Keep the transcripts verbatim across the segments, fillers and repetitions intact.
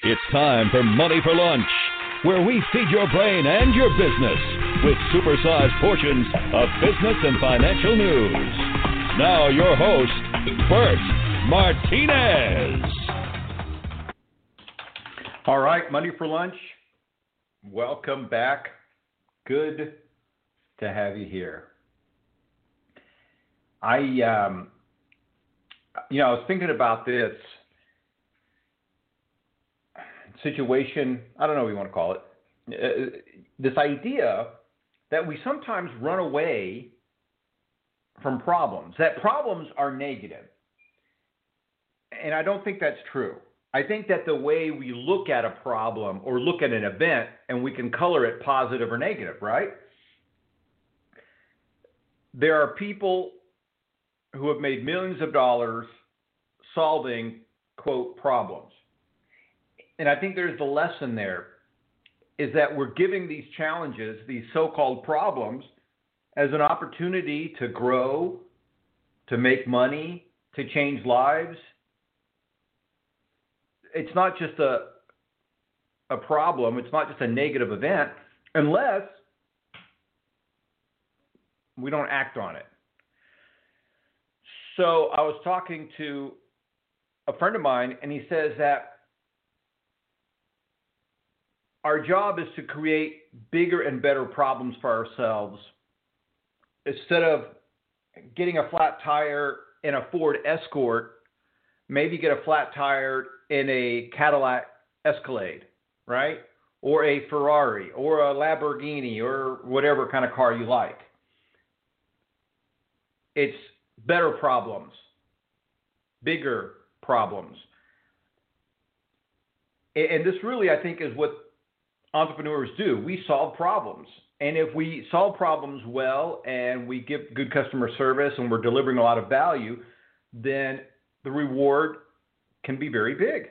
It's time for Money for Lunch, where we feed your brain and your business with supersized portions of business and financial news. Now your host, Bert Martinez. All right, Money for Lunch. Welcome back. Good to have you here. I, um, you know, I was thinking about this situation, I don't know what you want to call it, uh, this idea that we sometimes run away from problems, that problems are negative. And I don't think that's true. I think that the way we look at a problem or look at an event, and we can color it positive or negative, right? There are people who have made millions of dollars solving, quote, problems. And I think there's the lesson there, is that we're giving these challenges, these so-called problems, as an opportunity to grow, to make money, to change lives. It's not just a, a problem, it's not just a negative event, unless we don't act on it. So I was talking to a friend of mine, and he says that our job is to create bigger and better problems for ourselves. Instead of getting a flat tire in a Ford Escort, maybe get a flat tire in a Cadillac Escalade, right? Or a Ferrari, or a Lamborghini, or whatever kind of car you like. It's better problems, bigger problems. And this really, I think, is what entrepreneurs do. We solve problems. And if we solve problems well and we give good customer service and we're delivering a lot of value, then the reward can be very big.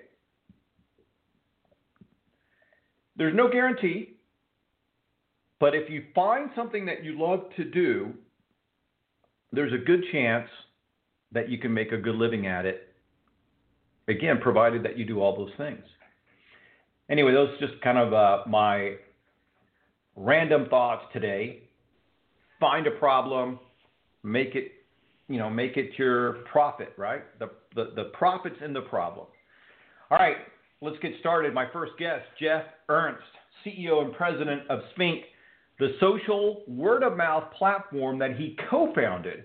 There's no guarantee, but if you find something that you love to do, there's a good chance that you can make a good living at it. Again, provided that you do all those things. Anyway, those are just kind of uh, my random thoughts today. Find a problem, make it, you know, make it your profit, right? The, the, the profit's in the problem. All right, let's get started. My first guest, Jeff Ernst, C E O and president of Smink, the social word-of-mouth platform that he co-founded.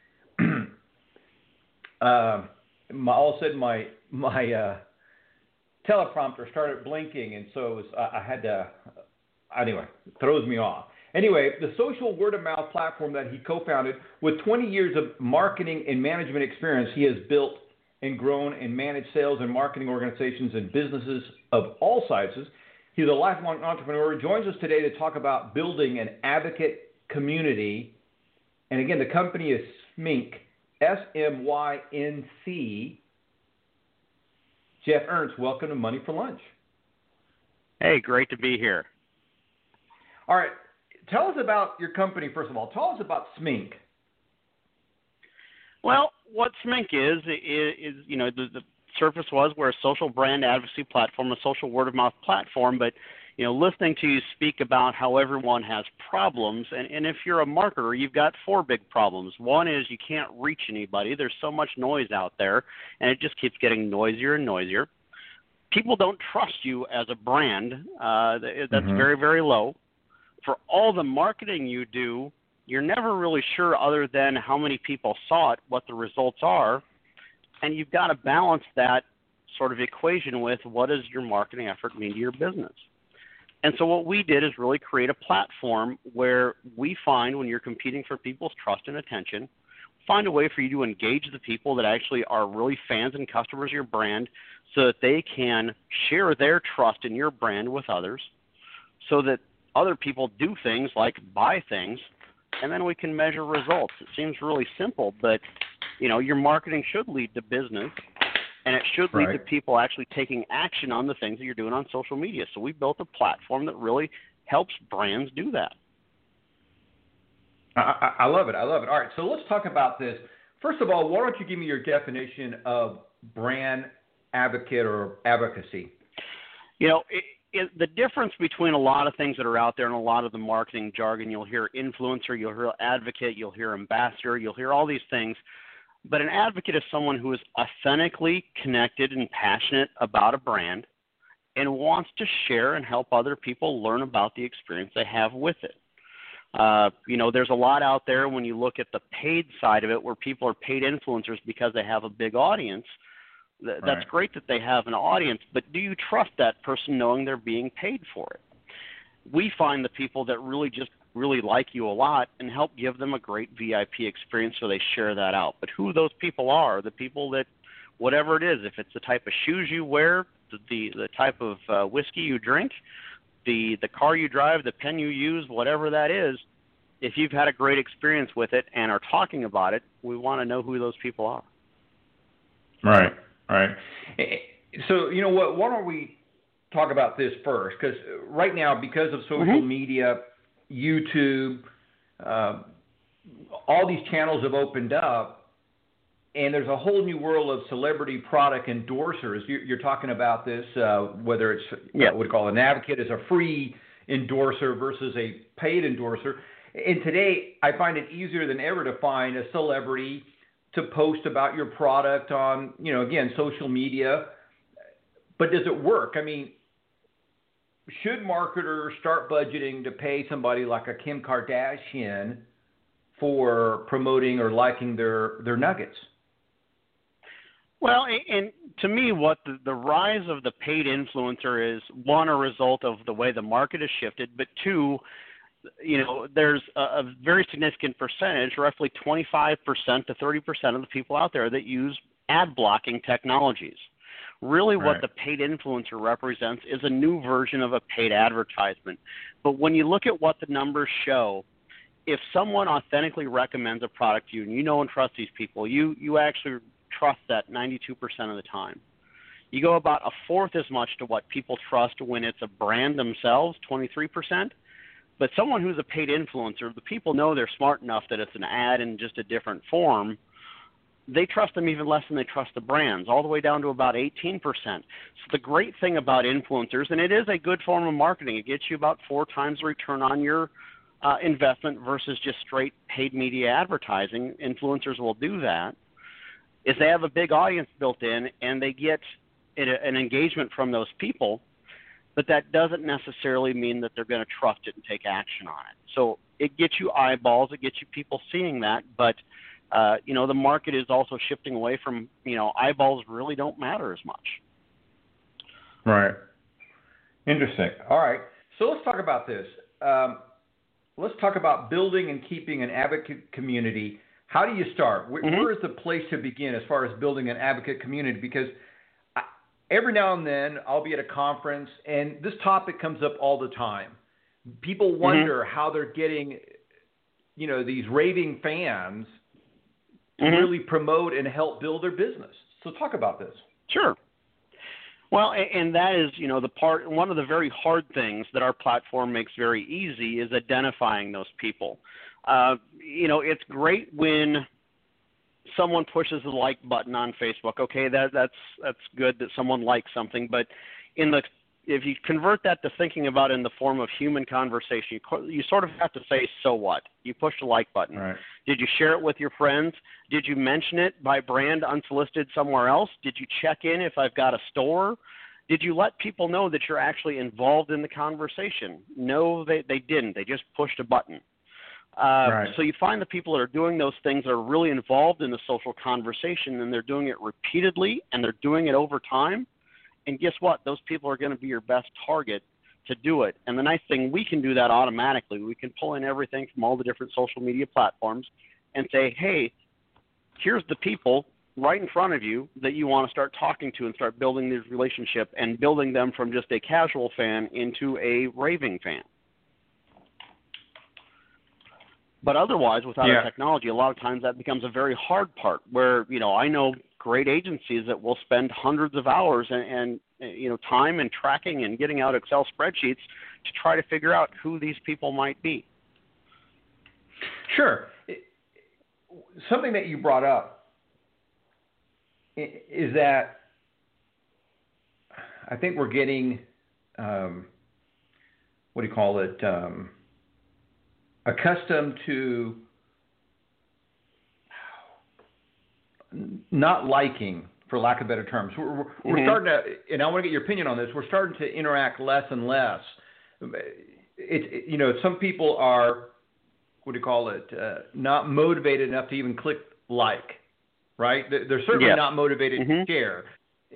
uh, my, all of a sudden, my my uh, teleprompter started blinking, and so it was, uh, I had to. Anyway, it throws me off. Anyway, the social word-of-mouth platform that he co-founded, with twenty years of marketing and management experience, he has built and grown and managed sales and marketing organizations and businesses of all sizes. He's a lifelong entrepreneur. He joins us today to talk about building an advocate community. And again, the company is Smink, S M Y N C. Jeff Ernst, welcome to Money for Lunch. Hey, great to be here. All right. Tell us about your company, first of all. Tell us about Smink. Well, what Smink is, is, is you know, the, the surface was we're a social brand advocacy platform, a social word-of-mouth platform, but, you know, listening to you speak about how everyone has problems, and, and if you're a marketer, you've got four big problems. One is you can't reach anybody. There's so much noise out there, and it just keeps getting noisier and noisier. People don't trust you as a brand. Uh, that's mm-hmm. very, very low. For all the marketing you do, you're never really sure, other than how many people saw it, what the results are. And you've got to balance that sort of equation with what does your marketing effort mean to your business. And so what we did is really create a platform where we find, when you're competing for people's trust and attention, find a way for you to engage the people that actually are really fans and customers of your brand, so that they can share their trust in your brand with others, so that other people do things like buy things, and then we can measure results. It seems really simple, but, you know, your marketing should lead to business, and it should lead right. to people actually taking action on the things that you're doing on social media. So we built a platform that really helps brands do that. I, I, I love it. I love it. All right, so let's talk about this. First of all, why don't you give me your definition of brand advocate or advocacy? You know, it, it, the difference between a lot of things that are out there and a lot of the marketing jargon, you'll hear influencer, you'll hear advocate, you'll hear ambassador, you'll hear all these things. But an advocate is someone who is authentically connected and passionate about a brand and wants to share and help other people learn about the experience they have with it. Uh, you know, there's a lot out there when you look at the paid side of it where people are paid influencers because they have a big audience. Th- right. That's great that they have an audience, but do you trust that person knowing they're being paid for it? We find the people that really just really like you a lot and help give them a great V I P experience so they share that out. But who those people are, the people that, whatever it is, if it's the type of shoes you wear, the the, the type of uh, whiskey you drink, the, the car you drive, the pen you use, whatever that is, if you've had a great experience with it and are talking about it, we want to know who those people are. Right, right. So, you know what, why don't we talk about this first? Because right now, because of social mm-hmm. media, YouTube, uh, all these channels have opened up, and there's a whole new world of celebrity product endorsers. You're, you're talking about this, uh, whether it's yeah. uh, what we call an advocate as a free endorser versus a paid endorser. And today, I find it easier than ever to find a celebrity to post about your product on, you know, again, social media. But does it work? I mean, should marketers start budgeting to pay somebody like a Kim Kardashian for promoting or liking their, their nuggets? Well, and to me, what the, the rise of the paid influencer is, one, a result of the way the market has shifted, but two, you know, there's a, a very significant percentage, roughly twenty-five percent to thirty percent of the people out there that use ad blocking technologies. Really what right. the paid influencer represents is a new version of a paid advertisement. But when you look at what the numbers show, if someone authentically recommends a product to you and you know and trust these people, you, you actually trust that ninety-two percent of the time. You go about a fourth as much to what people trust when it's a brand themselves, twenty-three percent. But someone who's a paid influencer, the people know they're smart enough that it's an ad in just a different form. They trust them even less than they trust the brands, all the way down to about eighteen percent. So the great thing about influencers, and it is a good form of marketing, it gets you about four times the return on your uh, investment versus just straight paid media advertising. Influencers will do that, is they have a big audience built in and they get an engagement from those people, but that doesn't necessarily mean that they're going to trust it and take action on it. So it gets you eyeballs, it gets you people seeing that, but Uh, you know, the market is also shifting away from, you know, eyeballs really don't matter as much. Right. Interesting. All right. So let's talk about this. Um, let's talk about building and keeping an advocate community. How do you start? Where, mm-hmm. where is the place to begin as far as building an advocate community? Because I, every now and then I'll be at a conference and this topic comes up all the time. People wonder mm-hmm. how they're getting, you know, these raving fans to mm-hmm. really promote and help build their business. So talk about this. Sure. Well, and that is, you know, the part, one of the very hard things that our platform makes very easy is identifying those people. Uh, you know, it's great when someone pushes the like button on Facebook. Okay, that that's that's good that someone likes something, but in the if you convert that to thinking about it in the form of human conversation, you, you sort of have to say, so what? You push the like button. Right. Did you share it with your friends? Did you mention it by brand unsolicited somewhere else? Did you check in if I've got a store? Did you let people know that you're actually involved in the conversation? No, they, they didn't. They just pushed a button. Uh, right. So you find the people that are doing those things are really involved in the social conversation, and they're doing it repeatedly, and they're doing it over time. And guess what? Those people are going to be your best target to do it. And the nice thing, we can do that automatically. We can pull in everything from all the different social media platforms and say, hey, here's the people right in front of you that you want to start talking to and start building this relationship and building them from just a casual fan into a raving fan. But otherwise, without yeah. our technology, a lot of times that becomes a very hard part where, you know, I know great agencies that will spend hundreds of hours and, and, you know, time and tracking and getting out Excel spreadsheets to try to figure out who these people might be. Sure. Something that you brought up is that I think we're getting um, what do you call it, um, accustomed to not liking, for lack of better terms. We're, we're, mm-hmm. we're starting to, and I want to get your opinion on this, we're starting to interact less and less. It, it, you know, some people are, what do you call it, uh, not motivated enough to even click like, right? They're certainly yeah. not motivated mm-hmm. to share.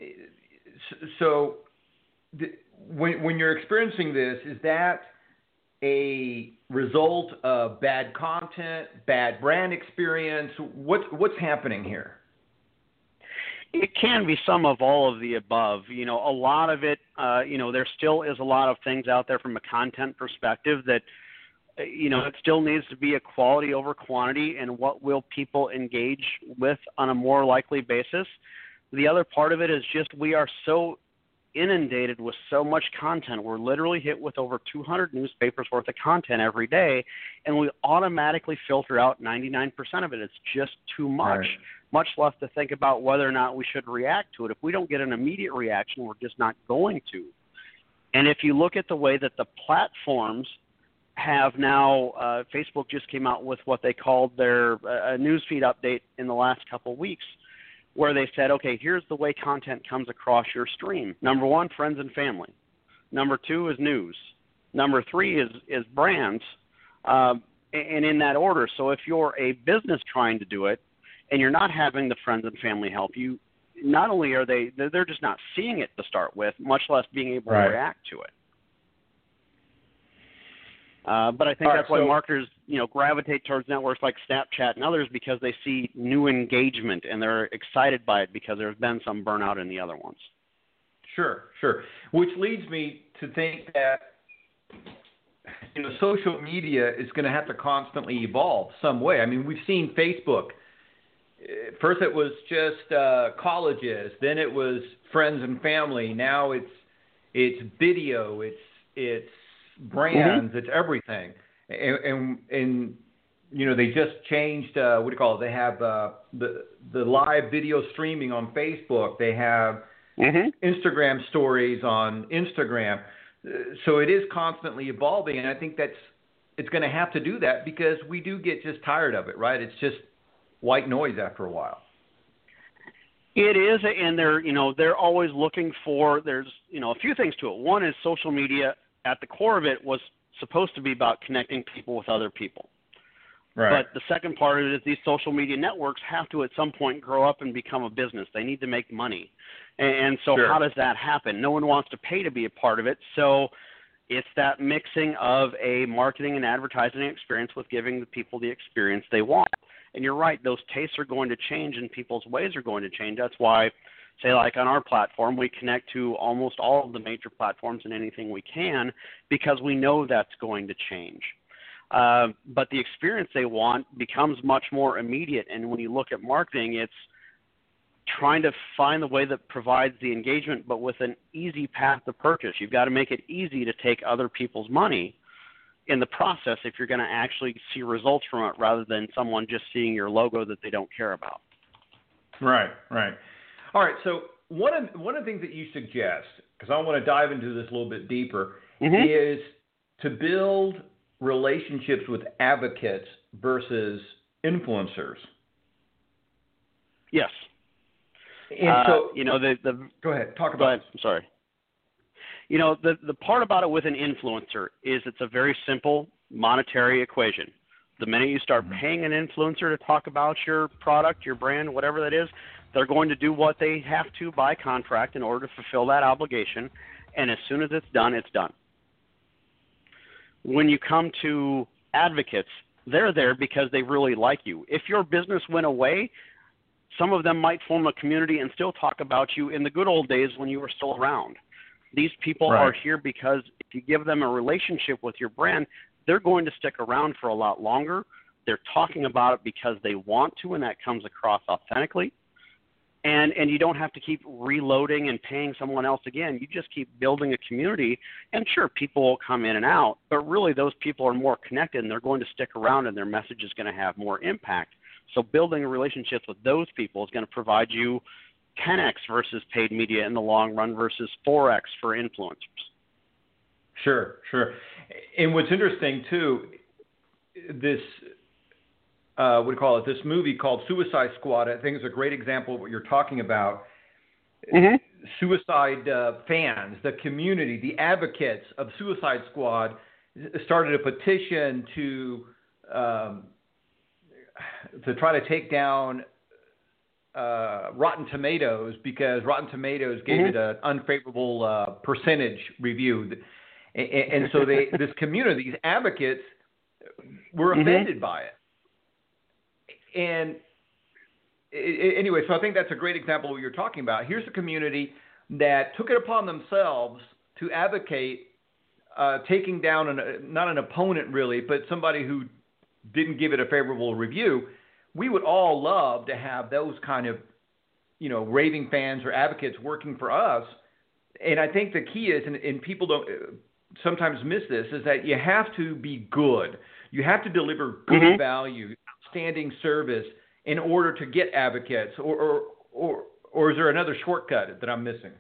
So the, when, when you're experiencing this, is that a result of bad content, bad brand experience? What's, what's happening here? It can be some of all of the above. You know, a lot of it, uh, you know, there still is a lot of things out there from a content perspective that, you know, it still needs to be a quality over quantity, and what will people engage with on a more likely basis. The other part of it is just we are so inundated with so much content. We're literally hit with over two hundred newspapers worth of content every day, and we automatically filter out ninety-nine percent of it. It's just too much, right. much less to think about whether or not we should react to it. If we don't get an immediate reaction, we're just not going to. And if you look at the way that the platforms have now, uh, Facebook just came out with what they called their uh, newsfeed update in the last couple of weeks, where they said, okay, here's the way content comes across your stream. Number one, friends and family. Number two is news. Number three is, is brands, uh, and in that order. So if you're a business trying to do it and you're not having the friends and family help you, not only are they, they're just not seeing it to start with, much less being able right. to react to it. Uh, but I think All that's right, why so, marketers, you know, gravitate towards networks like Snapchat and others, because they see new engagement and they're excited by it because there's been some burnout in the other ones. Sure, sure. Which leads me to think that, you know, social media is going to have to constantly evolve some way. I mean, we've seen Facebook. First it was just uh, colleges, then it was friends and family. Now it's it's video, it's it's brands, mm-hmm. it's everything. And, and, and, you know, they just changed, uh, what do you call it? They have uh, the the live video streaming on Facebook. They have mm-hmm. Instagram stories on Instagram. So it is constantly evolving. And I think that's, it's going to have to do that because we do get just tired of it, right? It's just white noise after a while. It is. And they're, you know, they're always looking for, there's, you know, a few things to it. One is social media at the core of it was supposed to be about connecting people with other people. Right. But the second part of it is these social media networks have to at some point grow up and become a business. They need to make money. And so sure. how does that happen? No one wants to pay to be a part of it. So it's that mixing of a marketing and advertising experience with giving the people the experience they want. And you're right, those tastes are going to change and people's ways are going to change. That's why, say, like on our platform, we connect to almost all of the major platforms and anything we can because we know that's going to change. Uh, but the experience they want becomes much more immediate. And when you look at marketing, it's trying to find the way that provides the engagement, but with an easy path to purchase. You've got to make it easy to take other people's money in the process if you're going to actually see results from it rather than someone just seeing your logo that they don't care about. Right, right. All right, so one of, one of the things that you suggest, because I want to dive into this a little bit deeper, mm-hmm. is to build relationships with advocates versus influencers. Yes. And uh, so, you know, the, the go ahead, talk about it. I'm sorry. You know, the, the part about it with an influencer is it's a very simple monetary equation. The minute you start mm-hmm. paying an influencer to talk about your product, your brand, whatever that is, they're going to do what they have to by contract in order to fulfill that obligation. And as soon as it's done, it's done. When you come to advocates, they're there because they really like you. If your business went away, some of them might form a community and still talk about you in the good old days when you were still around. These people right. are here because if you give them a relationship with your brand, they're going to stick around for a lot longer. They're talking about it because they want to, and that comes across authentically. And and you don't have to keep reloading and paying someone else again. You just keep building a community. And sure, people will come in and out, but really those people are more connected, and they're going to stick around, and their message is going to have more impact. So building a relationship with those people is going to provide you ten x versus paid media in the long run versus four x for influencers. Sure, sure. And what's interesting too, this uh, what do you call it? This movie called Suicide Squad, I think is a great example of what you're talking about. Mm-hmm. Suicide uh, fans, the community, the advocates of Suicide Squad started a petition to um, to try to take down uh, Rotten Tomatoes because Rotten Tomatoes gave Mm-hmm. it an unfavorable uh, percentage review. And, and so they, this community, these advocates, were offended mm-hmm. by it. And anyway, so I think that's a great example of what you're talking about. Here's a community that took it upon themselves to advocate uh, taking down an, not an opponent really, but somebody who didn't give it a favorable review. We would all love to have those kind of, you know, raving fans or advocates working for us. And I think the key is, and, and people don't sometimes miss this, is that you have to be good. You have to deliver good mm-hmm. value, outstanding service in order to get advocates, or, or or or is there another shortcut that I'm missing?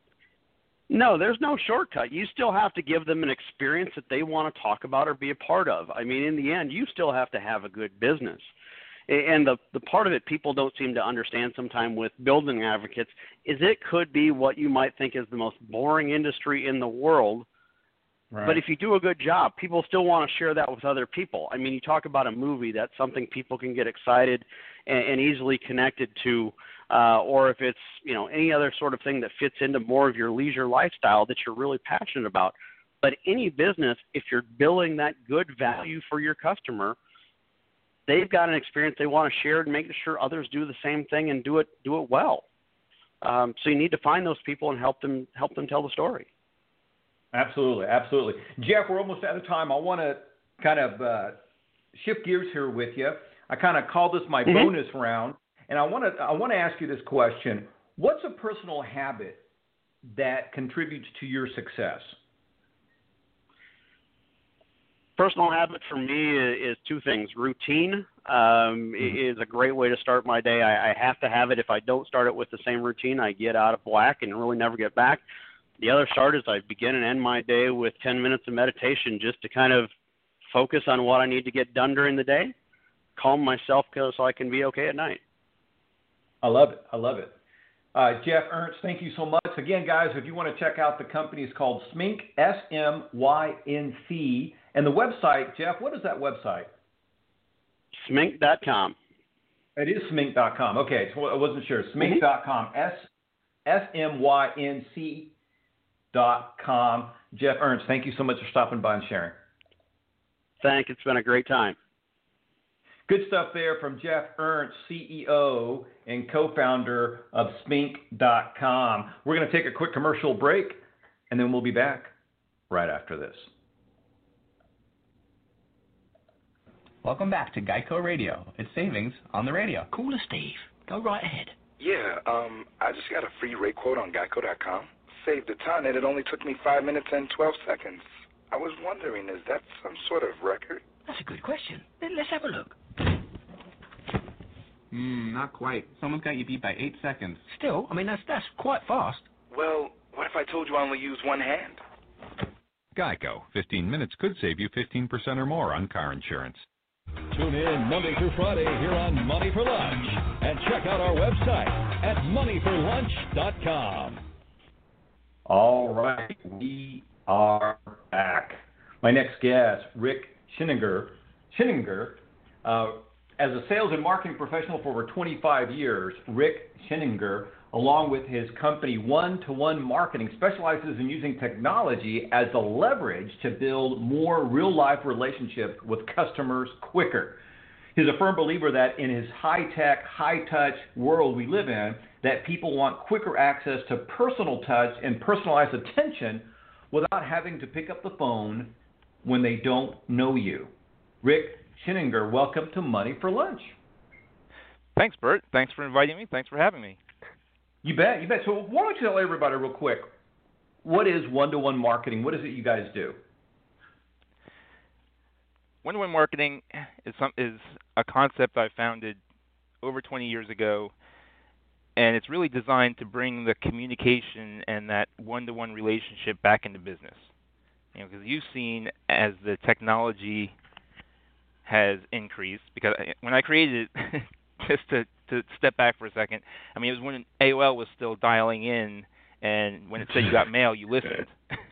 No, there's no shortcut. You still have to give them an experience that they want to talk about or be a part of. I mean, in the end, you still have to have a good business. And the the part of it people don't seem to understand sometimes with building advocates is it could be what you might think is the most boring industry in the world. Right. But if you do a good job, people still want to share that with other people. I mean, you talk about a movie, that's something people can get excited and, and easily connected to, uh, or if it's, you know, any other sort of thing that fits into more of your leisure lifestyle that you're really passionate about. But any business, if you're building that good value for your customer, they've got an experience they want to share and make sure others do the same thing and do it do it well. Um, so you need to find those people and help them help them tell the story. Absolutely, absolutely. Jeff, we're almost out of time. I want to kind of uh, shift gears here with you. I kind of call this my mm-hmm. bonus round, and I want to I want to ask you this question: what's a personal habit that contributes to your success? Personal habit for me is two things. Routine um, mm-hmm. is a great way to start my day. I, I have to have it. If I don't start it with the same routine, I get out of whack and really never get back. The other start is I begin and end my day with ten minutes of meditation just to kind of focus on what I need to get done during the day, calm myself so I can be okay at night. I love it. I love it. Uh, Jeff Ernst, thank you so much. Again, guys, if you want to check out the company, it's called Smync, S M Y N C. And the website, Jeff, what is that website? Smync dot com. It is Smync dot com. Okay, so I wasn't sure. Smync dot com, S M Y N C dot com. Jeff Ernst, thank you so much for stopping by and sharing. Thank you. It's been a great time. Good stuff there from Jeff Ernst, C E O and co-founder of Smync dot com. We're going to take a quick commercial break, and then we'll be back right after this. Welcome back to Geico Radio. It's savings on the radio. Cooler Steve. Go right ahead. Yeah, um, I just got a free rate quote on Geico dot com. Saved a ton, and it only took me five minutes and twelve seconds. I was wondering, is that some sort of record? That's a good question. Let's have a look. Hmm, not quite. Someone's got you beat by eight seconds. Still, I mean, that's that's quite fast. Well, what if I told you I only use one hand? Geico. fifteen minutes could save you fifteen percent or more on car insurance. Tune in Monday through Friday here on Money for Lunch. And check out our website at money for lunch dot com. All right, we are back. My next guest, Rick Schinninger, Schinninger uh, as a sales and marketing professional for over twenty-five years, Rick Schinninger, along with his company One-to-One Marketing, specializes in using technology as a leverage to build more real-life relationships with customers quicker. He's a firm believer that in his high-tech, high-touch world we live in, that people want quicker access to personal touch and personalized attention without having to pick up the phone when they don't know you. Rick Schinninger, welcome to Money for Lunch. Thanks, Bert. Thanks for inviting me. Thanks for having me. You bet, you bet. So why don't you tell everybody real quick, what is one-to-one marketing? What is it you guys do? One-to-one marketing is some is a concept I founded over twenty years ago, and it's really designed to bring the communication and that one-to-one relationship back into business. You know, because you've seen as the technology has increased. Because when I created it, just to, to step back for a second, I mean, it was when A O L was still dialing in, and when it said you got mail, you listened.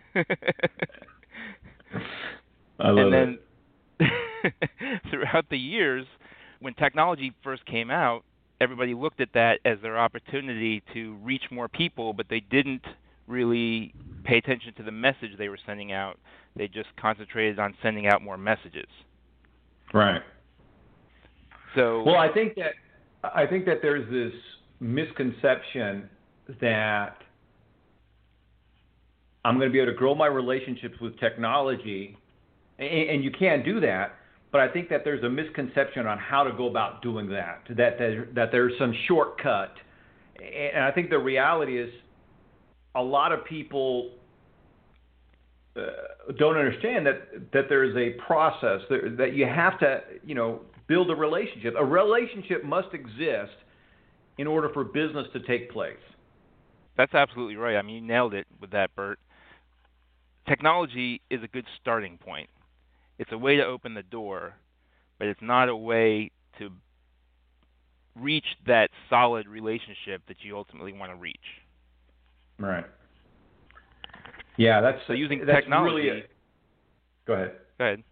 I love and then it. throughout the years, when technology first came out, everybody looked at that as their opportunity to reach more people, but they didn't really pay attention to the message they were sending out. They just concentrated on sending out more messages. Right. So well, I think that I think that there's this misconception that I'm going to be able to grow my relationships with technology, and, and you can do that. But I think that there's a misconception on how to go about doing that. That there, that there's some shortcut, and I think the reality is a lot of people uh, don't understand that that there is a process that, that you have to, you know, build a relationship. A relationship must exist in order for business to take place. That's absolutely right. I mean, you nailed it with that, Bert. Technology is a good starting point. It's a way to open the door, but it's not a way to reach that solid relationship that you ultimately want to reach. Right. Yeah, that's so using that's technology. Really a, go ahead. Go ahead.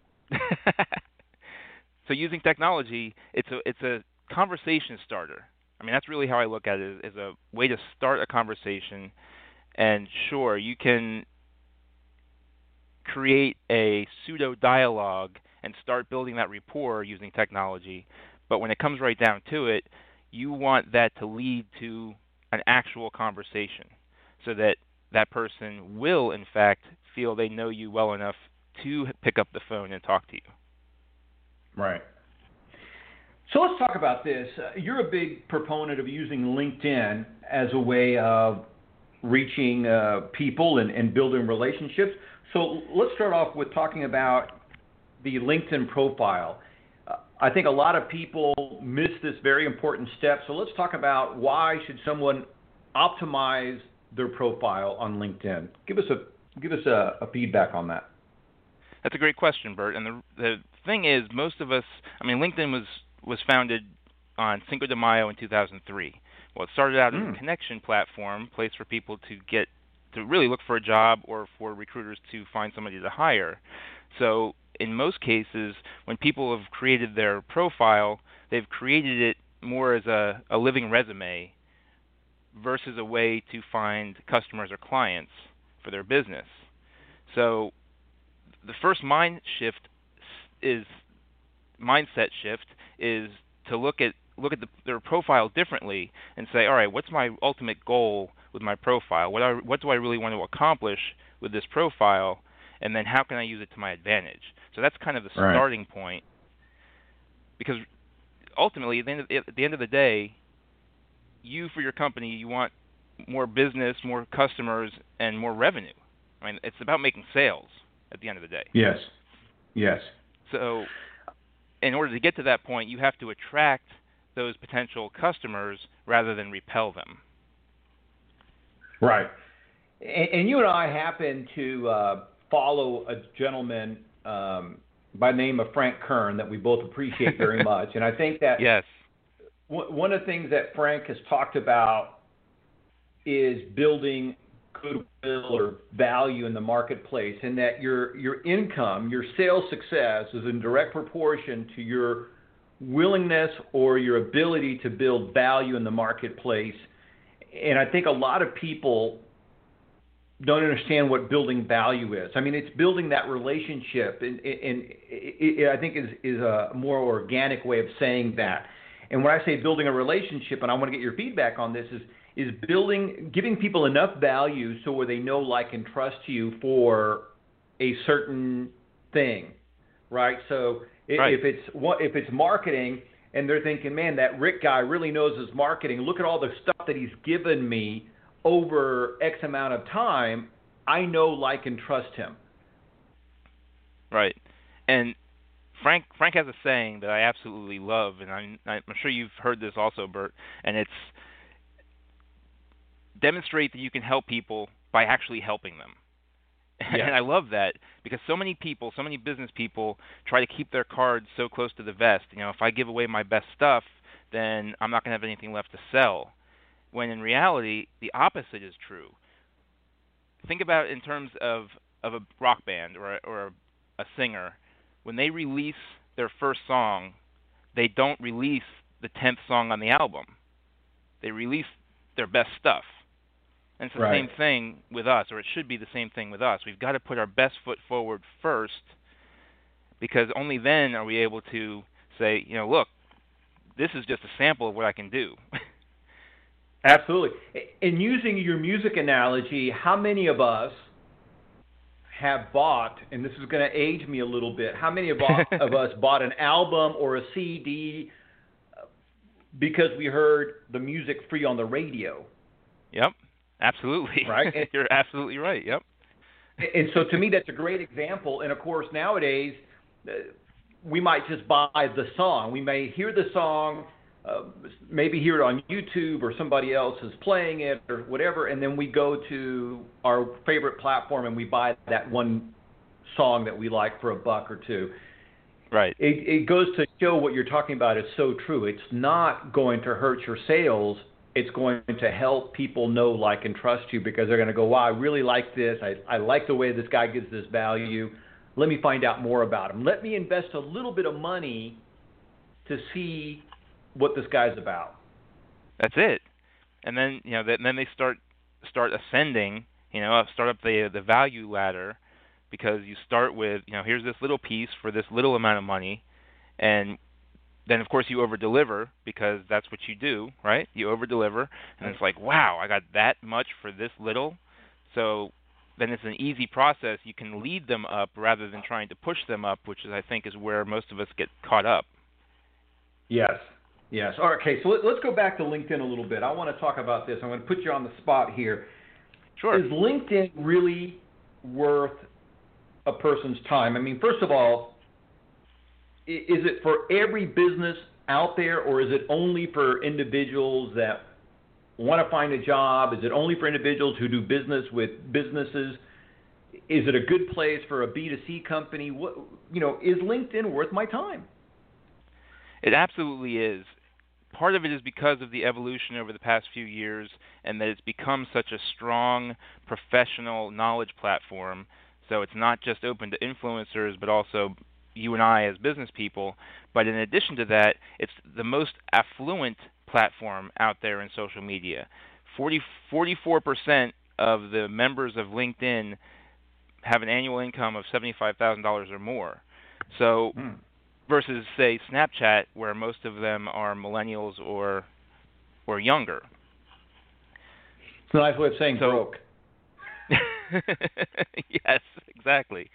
So using technology, it's a it's a conversation starter. I mean, that's really how I look at it, as a way to start a conversation. And sure, you can create a pseudo dialogue and start building that rapport using technology. But when it comes right down to it, you want that to lead to an actual conversation, so that that person will, in fact, feel they know you well enough to pick up the phone and talk to you. Right. So let's talk about this. Uh, you're a big proponent of using LinkedIn as a way of reaching uh, people and, and building relationships. So let's start off with talking about the LinkedIn profile. Uh, I think a lot of people miss this very important step. So let's talk about why should someone optimize their profile on LinkedIn. Give us a give us a, a feedback on that. That's a great question, Bert. And the the thing is, most of us, I mean, LinkedIn was, was founded on Cinco de Mayo in two thousand three. Well, it started out mm. as a connection platform, place for people to get to really look for a job or for recruiters to find somebody to hire. So in most cases, when people have created their profile, they've created it more as a, a living resume versus a way to find customers or clients for their business. So the first mind shift is mindset shift is to look at look at the, their profile differently and say, all right, what's my ultimate goal with my profile? What I, what do I really want to accomplish with this profile? And then how can I use it to my advantage? So that's kind of the right. starting point. Because ultimately, at the, end of, at the end of the day, you for your company, you want more business, more customers, and more revenue. I mean, it's about making sales at the end of the day. Yes. Yes. So in order to get to that point, you have to attract those potential customers rather than repel them. Right. And, and you and I happen to uh, follow a gentleman um, by the name of Frank Kern that we both appreciate very much. And I think that yes. w- one of the things that Frank has talked about is building goodwill or value in the marketplace, and that your your income, your sales success is in direct proportion to your willingness or your ability to build value in the marketplace. And I think a lot of people don't understand what building value is. I mean, it's building that relationship, and, and it, it, I think is is a more organic way of saying that. And when I say building a relationship, and I want to get your feedback on this, is is building, giving people enough value so where they know, like, and trust you for a certain thing, right? So right. if it's if it's marketing, and they're thinking, man, that Rick guy really knows his marketing. Look at all the stuff that he's given me over X amount of time. I know, like, and trust him. Right. And Frank Frank has a saying that I absolutely love, and I'm, I'm sure you've heard this also, Bert, and it's demonstrate that you can help people by actually helping them. Yeah. And I love that because so many people, so many business people try to keep their cards so close to the vest. You know, if I give away my best stuff, then I'm not going to have anything left to sell. When in reality, the opposite is true. Think about it in terms of, of a rock band or a, or a singer. When they release their first song, they don't release the tenth song on the album. They release their best stuff. And it's the Right. same thing with us, or it should be the same thing with us. We've got to put our best foot forward first, because only then are we able to say, you know, look, this is just a sample of what I can do. Absolutely. In using your music analogy, how many of us have bought, and this is going to age me a little bit, how many of, of us bought an album or a C D because we heard the music free on the radio? Yep, absolutely. Right? And, You're absolutely right, yep. And so to me, that's a great example. And, of course, nowadays, uh, we might just buy the song. We may hear the song, uh, maybe hear it on YouTube or somebody else is playing it or whatever, and then we go to our favorite platform and we buy that one song that we like for a buck or two. Right. It, it goes to show what you're talking about is so true. It's not going to hurt your sales. It's going to help people know, like, and trust you, because they're going to go, wow, I really like this. I, I like the way this guy gives this value. Let me find out more about him. Let me invest a little bit of money to see what this guy's about. That's it. And then, you know, and then they start start ascending, you know, start up the the value ladder, because you start with, you know, here's this little piece for this little amount of money, and then of course you over deliver, because that's what you do, right? You over deliver, and it's like, wow, I got that much for this little. So then it's an easy process. You can lead them up rather than trying to push them up, which is, I think, is where most of us get caught up. Yes. Yes. Okay, so let, let's go back to LinkedIn a little bit. I want to talk about this. I'm going to put you on the spot here. Sure. Is LinkedIn really worth a person's time? I mean, first of all, is it for every business out there, or is it only for individuals that want to find a job? Is it only for individuals who do business with businesses? Is it a good place for a B two C company? What, you know, is LinkedIn worth my time? It absolutely is. Part of it is because of the evolution over the past few years, and that it's become such a strong professional knowledge platform. So it's not just open to influencers, but also you and I as business people. But in addition to that, it's the most affluent platform out there in social media. forty, forty-four percent of the members of LinkedIn have an annual income of seventy-five thousand dollars or more. So hmm. versus, say, Snapchat, where most of them are millennials or or younger. It's a nice way of saying so, broke. Yes, exactly.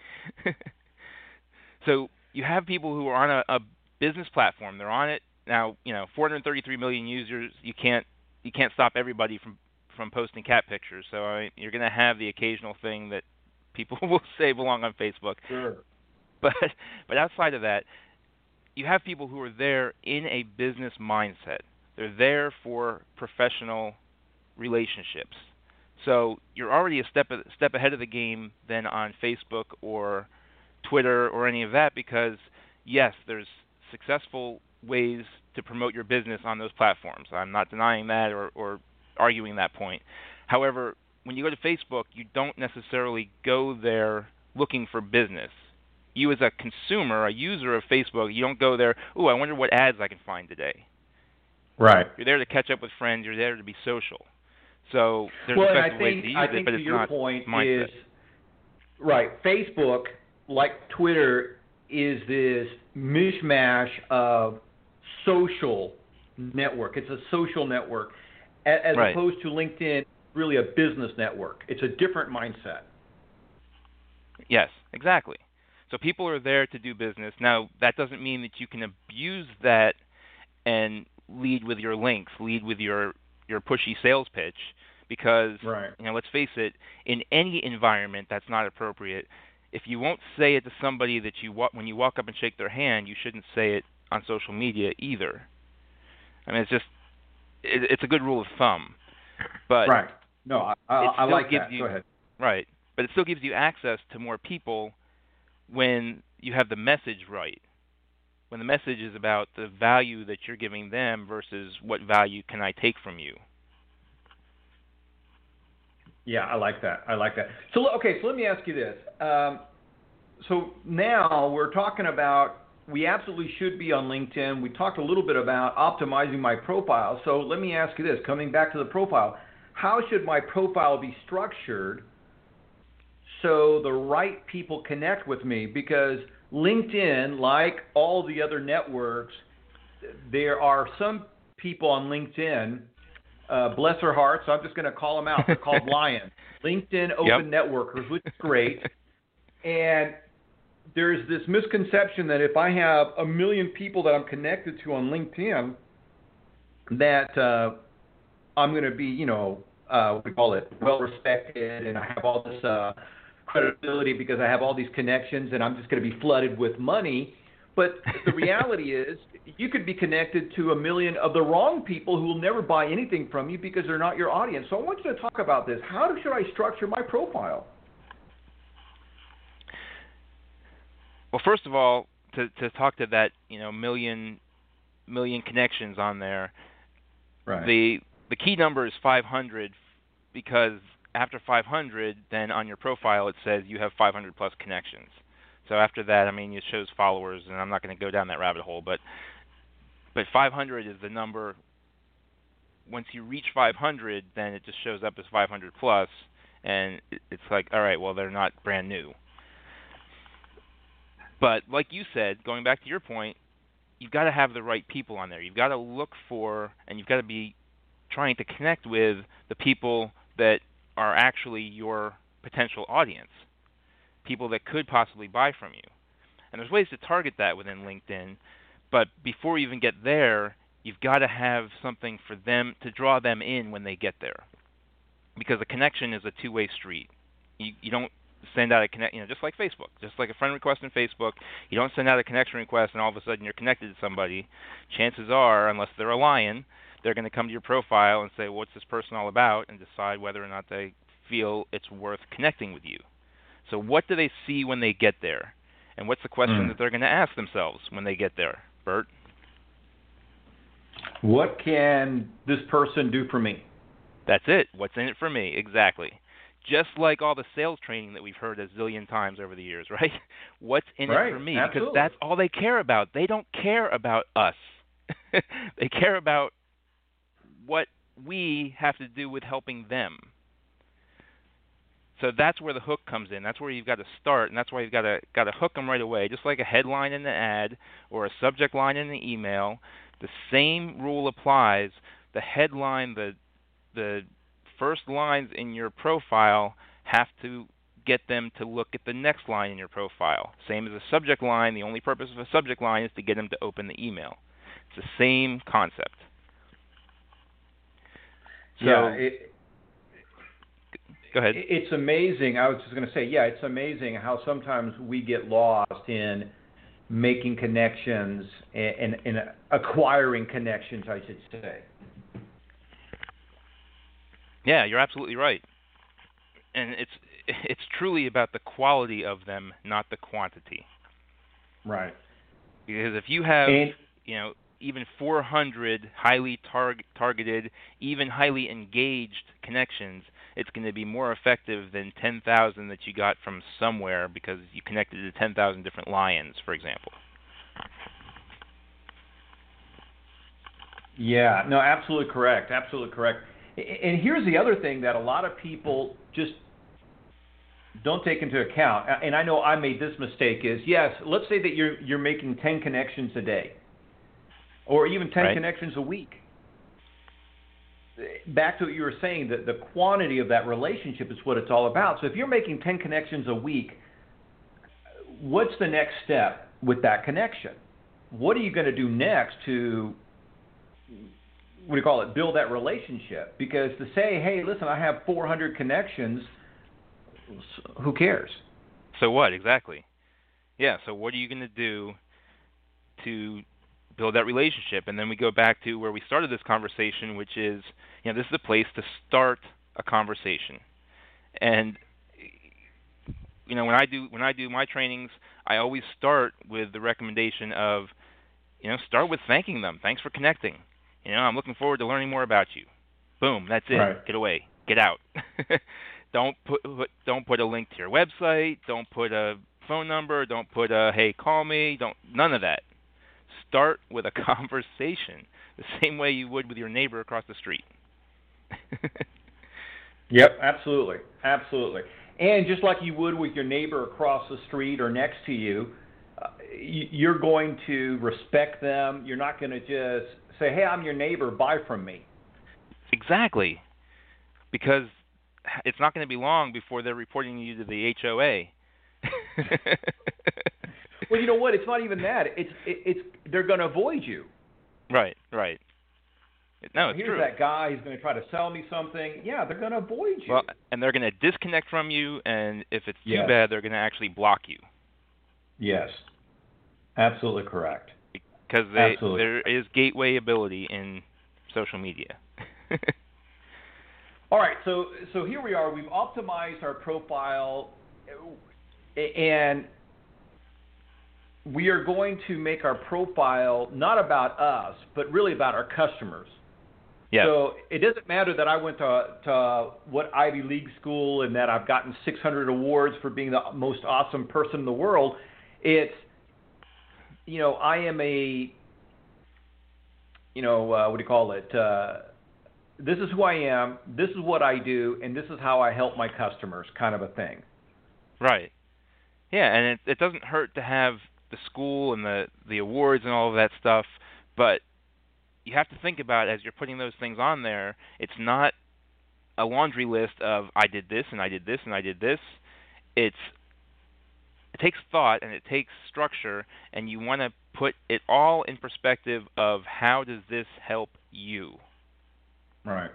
So you have people who are on a, a business platform. They're on it now. You know, four hundred thirty-three million users. You can't you can't stop everybody from, from posting cat pictures. So I mean, you're going to have the occasional thing that people will say belong on Facebook. Sure. But but outside of that, you have people who are there in a business mindset. They're there for professional relationships. So you're already a step a step ahead of the game than on Facebook or Twitter or any of that, because yes, there's successful ways to promote your business on those platforms. I'm not denying that or, or arguing that point. However, when you go to Facebook, you don't necessarily go there looking for business. You as a consumer, a user of Facebook, you don't go there, ooh, I wonder what ads I can find today. Right. You're there to catch up with friends. You're there to be social. So there's well, effective and I ways think, to use I it, think but to it's your not point mindset. is, right, Facebook, like Twitter, is this mishmash of social network. It's a social network, as right. opposed to LinkedIn, really a business network. It's a different mindset. Yes, exactly. So people are there to do business. Now, that doesn't mean that you can abuse that and lead with your links, lead with your, your pushy sales pitch, because, right. you know, let's face it, in any environment that's not appropriate, if you won't say it to somebody that you wa- when you walk up and shake their hand, you shouldn't say it on social media either. I mean, it's just it, it's a good rule of thumb. But right. No, I, I, I like that. You, Go ahead. Right. but it still gives you access to more people when you have the message right. When the message is about the value that you're giving them versus what value can I take from you. Yeah, I like that. I like that. So, okay, so let me ask you this. Um, so now we're talking about we absolutely should be on LinkedIn. We talked a little bit about optimizing my profile. So let me ask you this, coming back to the profile, how should my profile be structured so the right people connect with me? Because LinkedIn, like all the other networks, there are some people on LinkedIn, uh, bless their hearts, so I'm just going to call them out. They're called Lions. LinkedIn Open yep. Networkers, which is great. And there's this misconception that if I have a million people that I'm connected to on LinkedIn, that uh, I'm going to be, you know, uh, what do we call it, well-respected, and I have all this uh, credibility because I have all these connections, and I'm just going to be flooded with money. But the reality is you could be connected to a million of the wrong people who will never buy anything from you because they're not your audience. So I want you to talk about this. How should I structure my profile? Well, first of all, to, to talk to that, you know, million million connections on there, right. the the key number is five hundred because after five hundred, then on your profile it says you have five hundred plus connections. So after that, I mean, it shows followers, and I'm not going to go down that rabbit hole, but but five hundred is the number. Once you reach five hundred, then it just shows up as five hundred plus, and it's like, all right, well, they're not brand new. But like you said, going back to your point, you've got to have the right people on there. You've got to look for, and you've got to be trying to connect with the people that are actually your potential audience, people that could possibly buy from you. And there's ways to target that within LinkedIn, but before you even get there, you've got to have something for them to draw them in when they get there, because a connection is a two-way street. You, you don't send out a connect, you know, just like Facebook, just like a friend request in Facebook. You don't send out a connection request and all of a sudden you're connected to somebody. Chances are, unless they're a lion, they're going to come to your profile and say, what's this person all about, and decide whether or not they feel it's worth connecting with you. So what do they see when they get there? And what's the question mm. that they're going to ask themselves when they get there, Bert? What can this person do for me? That's it. What's in it for me? Exactly. Just like all the sales training that we've heard a zillion times over the years, right? What's in right. it for me? Absolutely. Because that's all they care about. They don't care about us. They care about what we have to do with helping them. So that's where the hook comes in. That's where you've got to start, and that's why you've got to got to hook them right away. Just like a headline in the ad or a subject line in the email, the same rule applies. The headline, the the first lines in your profile have to get them to look at the next line in your profile. Same as a subject line. The only purpose of a subject line is to get them to open the email. It's the same concept. So, yeah. It, go ahead. It's amazing. I was just going to say, yeah, it's amazing how sometimes we get lost in making connections and, and, and acquiring connections, I should say. Yeah, you're absolutely right. And it's it's truly about the quality of them, not the quantity. Right. Because if you have, and, you know, even four hundred highly target, targeted, even highly engaged connections, it's going to be more effective than ten thousand that you got from somewhere because you connected to ten thousand different lions, for example. Yeah, no, absolutely correct. Absolutely correct. And here's the other thing that a lot of people just don't take into account, and I know I made this mistake, is, yes, let's say that you're you're making ten connections a day or even ten right. connections a week. Back to what you were saying, that the quantity of that relationship is what it's all about. So if you're making ten connections a week, what's the next step with that connection? What are you going to do next to, what do you call it, build that relationship? Because to say, hey, listen, I have four hundred connections, who cares? So what, exactly? Yeah, so what are you going to do to build that relationship? And then we go back to where we started this conversation, which is, you know, this is a place to start a conversation. And you know, when I do when I do my trainings, I always start with the recommendation of, you know, start with thanking them. Thanks for connecting. You know, I'm looking forward to learning more about you. Boom, that's it. Right. Get away. Get out. Don't put, put don't put a link to your website. Don't put a phone number. Don't put a hey, call me. Don't none of that. Start with a conversation, the same way you would with your neighbor across the street. Yep, absolutely, absolutely. And just like you would with your neighbor across the street or next to you, uh, you're going to respect them. You're not going to just say, hey, I'm your neighbor, buy from me. Exactly. Because it's not going to be long before they're reporting you to the H O A. Well, you know what? It's not even that. It's it, it's they're going to avoid you. Right, right. No, it's Here's true. that guy. He's going to try to sell me something. Yeah, they're going to avoid you. Well, and they're going to disconnect from you, and if it's too Yes. bad, they're going to actually block you. Yes, absolutely correct. Because they, Absolutely. there is gateway ability in social media. All right, so so here we are. We've optimized our profile, and we are going to make our profile not about us, but really about our customers. Yeah. So it doesn't matter that I went to, to what Ivy League school and that I've gotten six hundred awards for being the most awesome person in the world. It's, you know, I am a, you know, uh, what do you call it? Uh, this is who I am, this is what I do, and this is how I help my customers, kind of a thing. Right. Yeah, and it, it doesn't hurt to have the school and the, the awards and all of that stuff, but you have to think about, as you're putting those things on there, it's not a laundry list of I did this and I did this and I did this. It's it takes thought and it takes structure, and you want to put it all in perspective of how does this help you. Right.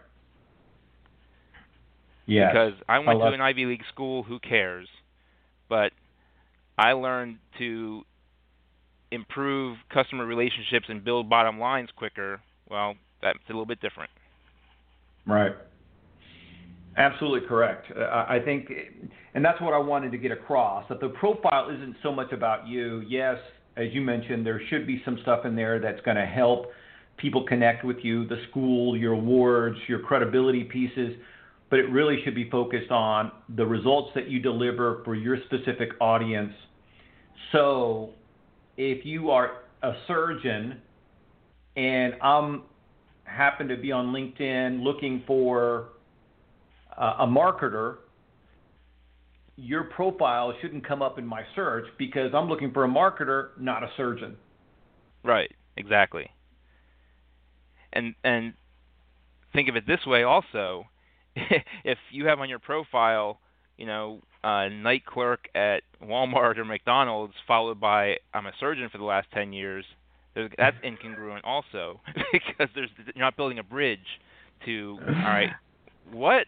Yeah. Because I went I to an Ivy League school, who cares? But I learned to improve customer relationships and build bottom lines quicker. Well, that's a little bit different. Right. Absolutely correct. Uh, I think, and that's what I wanted to get across, that the profile isn't so much about you. Yes, as you mentioned, there should be some stuff in there that's going to help people connect with you, the school, your awards, your credibility pieces, but it really should be focused on the results that you deliver for your specific audience. So if you are a surgeon and I'm happen to be on LinkedIn looking for uh, a marketer, your profile shouldn't come up in my search because I'm looking for a marketer, not a surgeon. Right, exactly. And and think of it this way also. If you have on your profile, you know, a night clerk at Walmart or McDonald's, followed by I'm a surgeon for the last ten years, there's, that's incongruent also, because there's you're not building a bridge to, all right, what?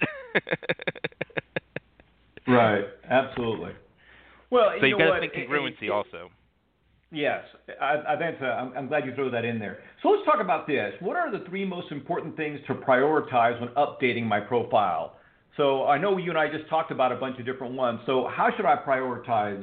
Right, absolutely. Well, so you you've know got what? to think congruency it, it, also. Yes, I, I think so. I'm, I'm glad you threw that in there. So let's talk about this. What are the three most important things to prioritize when updating my profile? So I know you and I just talked about a bunch of different ones. So how should I prioritize?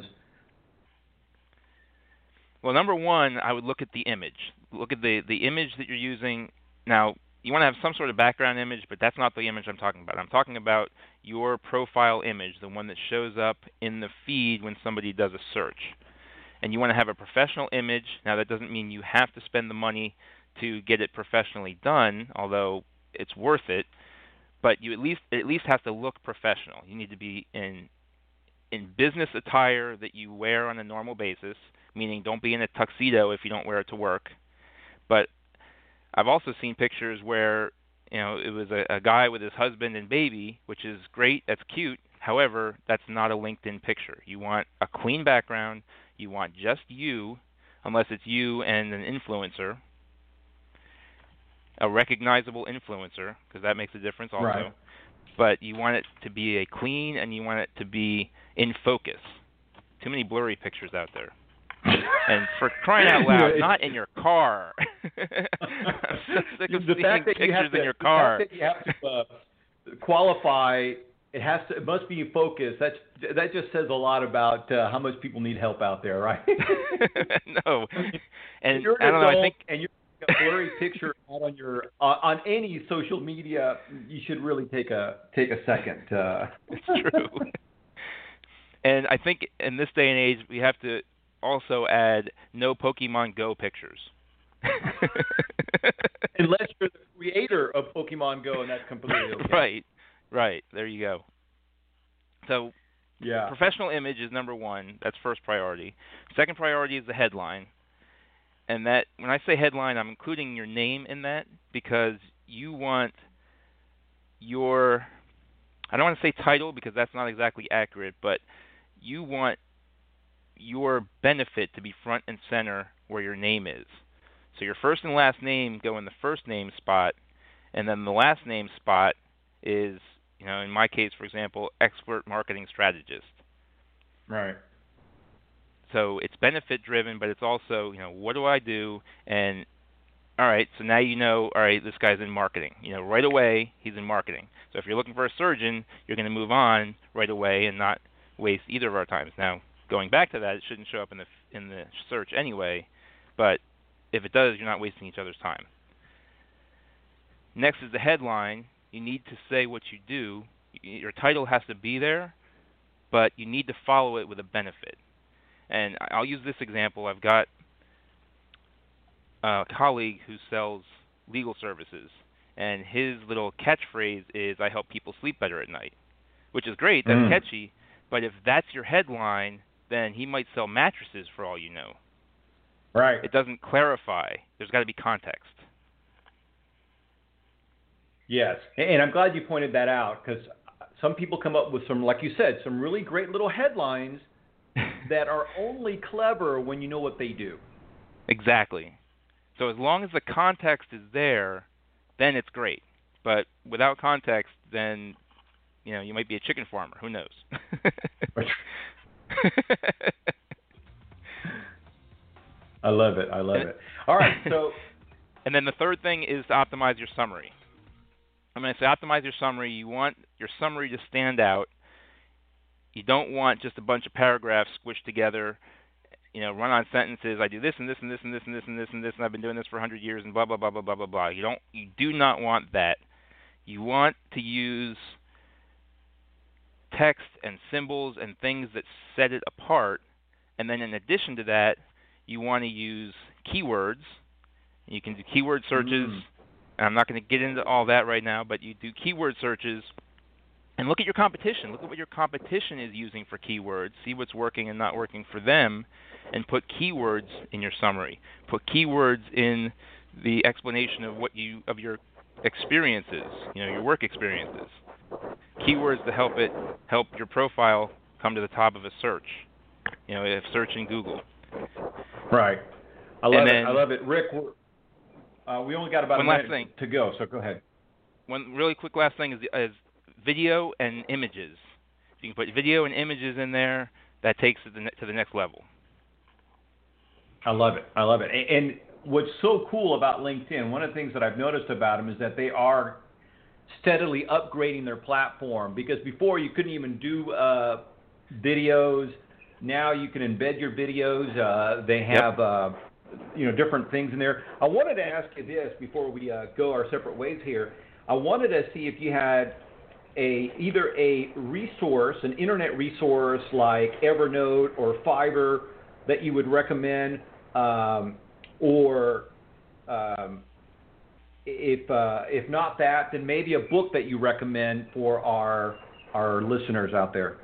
Well, number one, I would look at the image. Look at the, the image that you're using. Now, you want to have some sort of background image, but that's not the image I'm talking about. I'm talking about your profile image, the one that shows up in the feed when somebody does a search. And you want to have a professional image. Now, that doesn't mean you have to spend the money to get it professionally done, although it's worth it. But you at least it at least has to look professional. You need to be in in business attire that you wear on a normal basis, meaning don't be in a tuxedo if you don't wear it to work. But I've also seen pictures where, you know, it was a, a guy with his husband and baby, which is great, that's cute. However, that's not a LinkedIn picture. You want a clean background. You want just you, unless it's you and an influencer, a recognizable influencer, because that makes a difference also. Right. But you want it to be a clean, and you want it to be in focus. Too many blurry pictures out there. And for crying out loud, not in your car. I'm so sick of the seeing fact that pictures you have to, in your car. The fact that you have to uh, qualify it has to. It must be focused. That's that just says a lot about uh, how much people need help out there, right? No, and you're I don't know. I think and you're a blurry picture out on your uh, on any social media. You should really take a take a second. Uh. It's true. And I think in this day and age, we have to also add no Pokemon Go pictures. Unless you're the creator of Pokemon Go, and that's completely okay. Right, right. There you go. So, yeah, professional image is number one. That's first priority. Second priority is the headline. And that, when I say headline, I'm including your name in that because you want your, I don't want to say title because that's not exactly accurate, but you want your benefit to be front and center where your name is. So your first and last name go in the first name spot, and then the last name spot is, you know, in my case, for example, expert marketing strategist. Right. So it's benefit driven, but it's also, you know, what do I do? And all right, so now you know, all right, this guy's in marketing. You know, right away he's in marketing. So if you're looking for a surgeon, you're going to move on right away and not waste either of our times. Now, going back to that, it shouldn't show up in the in the search anyway, but if it does, you're not wasting each other's time. Next is the headline. You need to say what you do. Your title has to be there, but you need to follow it with a benefit. And I'll use this example. I've got a colleague who sells legal services, and his little catchphrase is, I help people sleep better at night, which is great. That's mm. catchy. But if that's your headline, then he might sell mattresses for all you know. Right. It doesn't clarify. There's got to be context. Yes, and I'm glad you pointed that out because some people come up with some, like you said, some really great little headlines that are only clever when you know what they do. Exactly. So as long as the context is there, then it's great. But without context, then, you know, you might be a chicken farmer. Who knows? I love it. I love it. All right. So, and then the third thing is to optimize your summary. I'm going to say optimize your summary. You want your summary to stand out. You don't want just a bunch of paragraphs squished together, you know, run-on sentences. I do this and this and this and this and this and this and this, and I've been doing this for one hundred years and blah blah blah blah blah blah blah. You don't. You do not want that. You want to use text and symbols and things that set it apart. And then in addition to that, you want to use keywords. You can do keyword searches. Mm. And I'm not going to get into all that right now, but you do keyword searches and look at your competition. Look at what your competition is using for keywords. See what's working and not working for them, and put keywords in your summary. Put keywords in the explanation of what you of your experiences, you know, your work experiences. Keywords to help it help your profile come to the top of a search. You know, if searching Google. Right. I love then, it. I love it, Rick. Uh, we only got about one a minute last thing. to go, so go ahead. One really quick last thing is, is video and images. If you can put video and images in there, that takes it to the next level. I love it. I love it. And what's so cool about LinkedIn, one of the things that I've noticed about them is that they are steadily upgrading their platform, because before you couldn't even do uh, videos. Now you can embed your videos. Uh, they have... Yep. Uh, you know, different things in there. I wanted to ask you this before we uh, go our separate ways here. I wanted to see if you had a either a resource, an internet resource like Evernote or Fiverr that you would recommend, um, or um, if uh, if not that, then maybe a book that you recommend for our our listeners out there.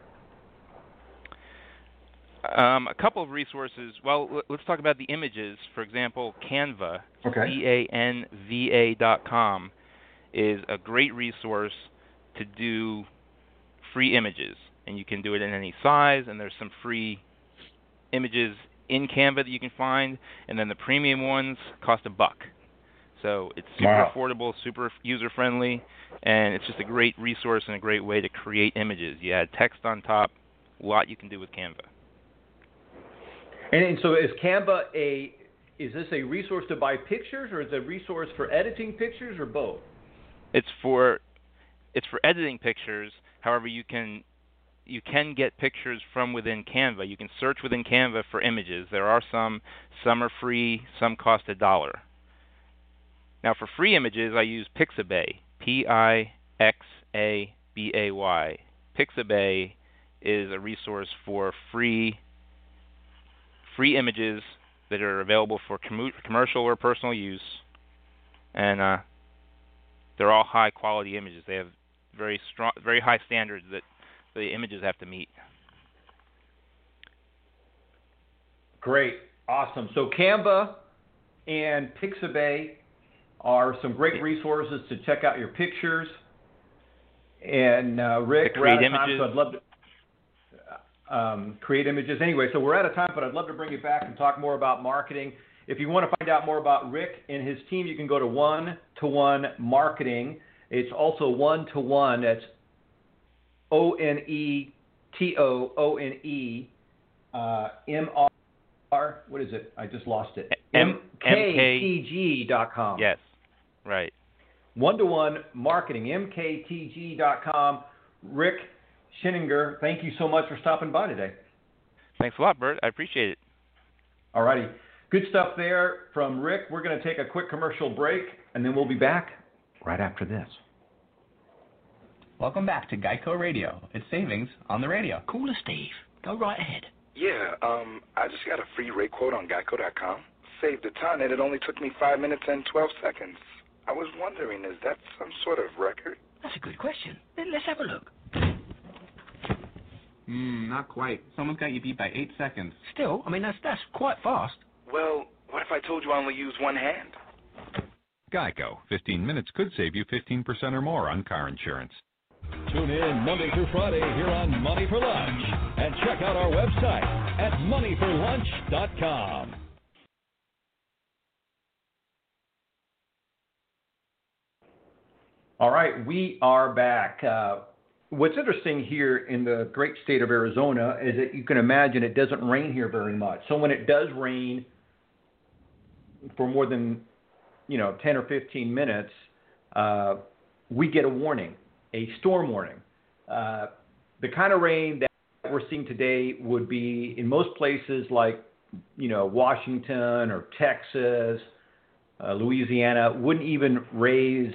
Um, a couple of resources. Well, let's talk about the images. For example, Canva, okay. C A N V A dot com, is a great resource to do free images. And you can do it in any size, and there's some free images in Canva that you can find, and then the premium ones cost a buck. So it's super wow. affordable, super user-friendly, and it's just a great resource and a great way to create images. You add text on top, a lot you can do with Canva. And, and so is Canva a, is this a resource to buy pictures, or is it a resource for editing pictures, or both? It's for, it's for editing pictures, However, you can you can get pictures from within Canva. You can search within Canva for images. There are some, some are free, some cost a dollar. Now for free images, I use Pixabay, P I X A B A Y. Pixabay is a resource for free free images that are available for com- commercial or personal use, and uh, they're all high quality images. They have very strong, very high standards that the images have to meet. Great, awesome. So Canva and Pixabay are some great resources to check out your pictures. And uh, Rick, to we're out create of time, images. so I'd love to um, create images. Anyway, so we're out of time, but I'd love to bring you back and talk more about marketing. If you want to find out more about Rick and his team, you can go to One to One Marketing. It's also One to One. That's O N E T O O N E uh, M R. What is it? I just lost it. M K T G dot com. Yes, right. One-to-One Marketing, M K T G dot com. Rick Scheninger, thank you so much for stopping by today. Thanks a lot, Bert. I appreciate it. All righty. Good stuff there from Rick. We're going to take a quick commercial break, and then we'll be back right after this. Welcome back to Geico Radio. It's savings on the radio. Caller Steve, go right ahead. Yeah, um, I just got a free rate quote on Geico dot com. Saved a ton, and it only took me five minutes and twelve seconds. I was wondering, is that some sort of record? That's a good question. Let's have a look. Hmm, not quite. Someone's got you beat by eight seconds. Still, I mean, that's that's quite fast. Well, what if I told you I only use one hand? Geico. fifteen minutes could save you fifteen percent or more on car insurance. Tune in Monday through Friday here on Money for Lunch and check out our website at money for lunch dot com. All right, we are back. Uh, what's interesting here in the great state of Arizona is that you can imagine it doesn't rain here very much. So when it does rain for more than, you know, ten or fifteen minutes, uh, we get a warning, a storm warning. Uh, the kind of rain that we're seeing today would be in most places like, you know, Washington or Texas, uh, Louisiana, wouldn't even raise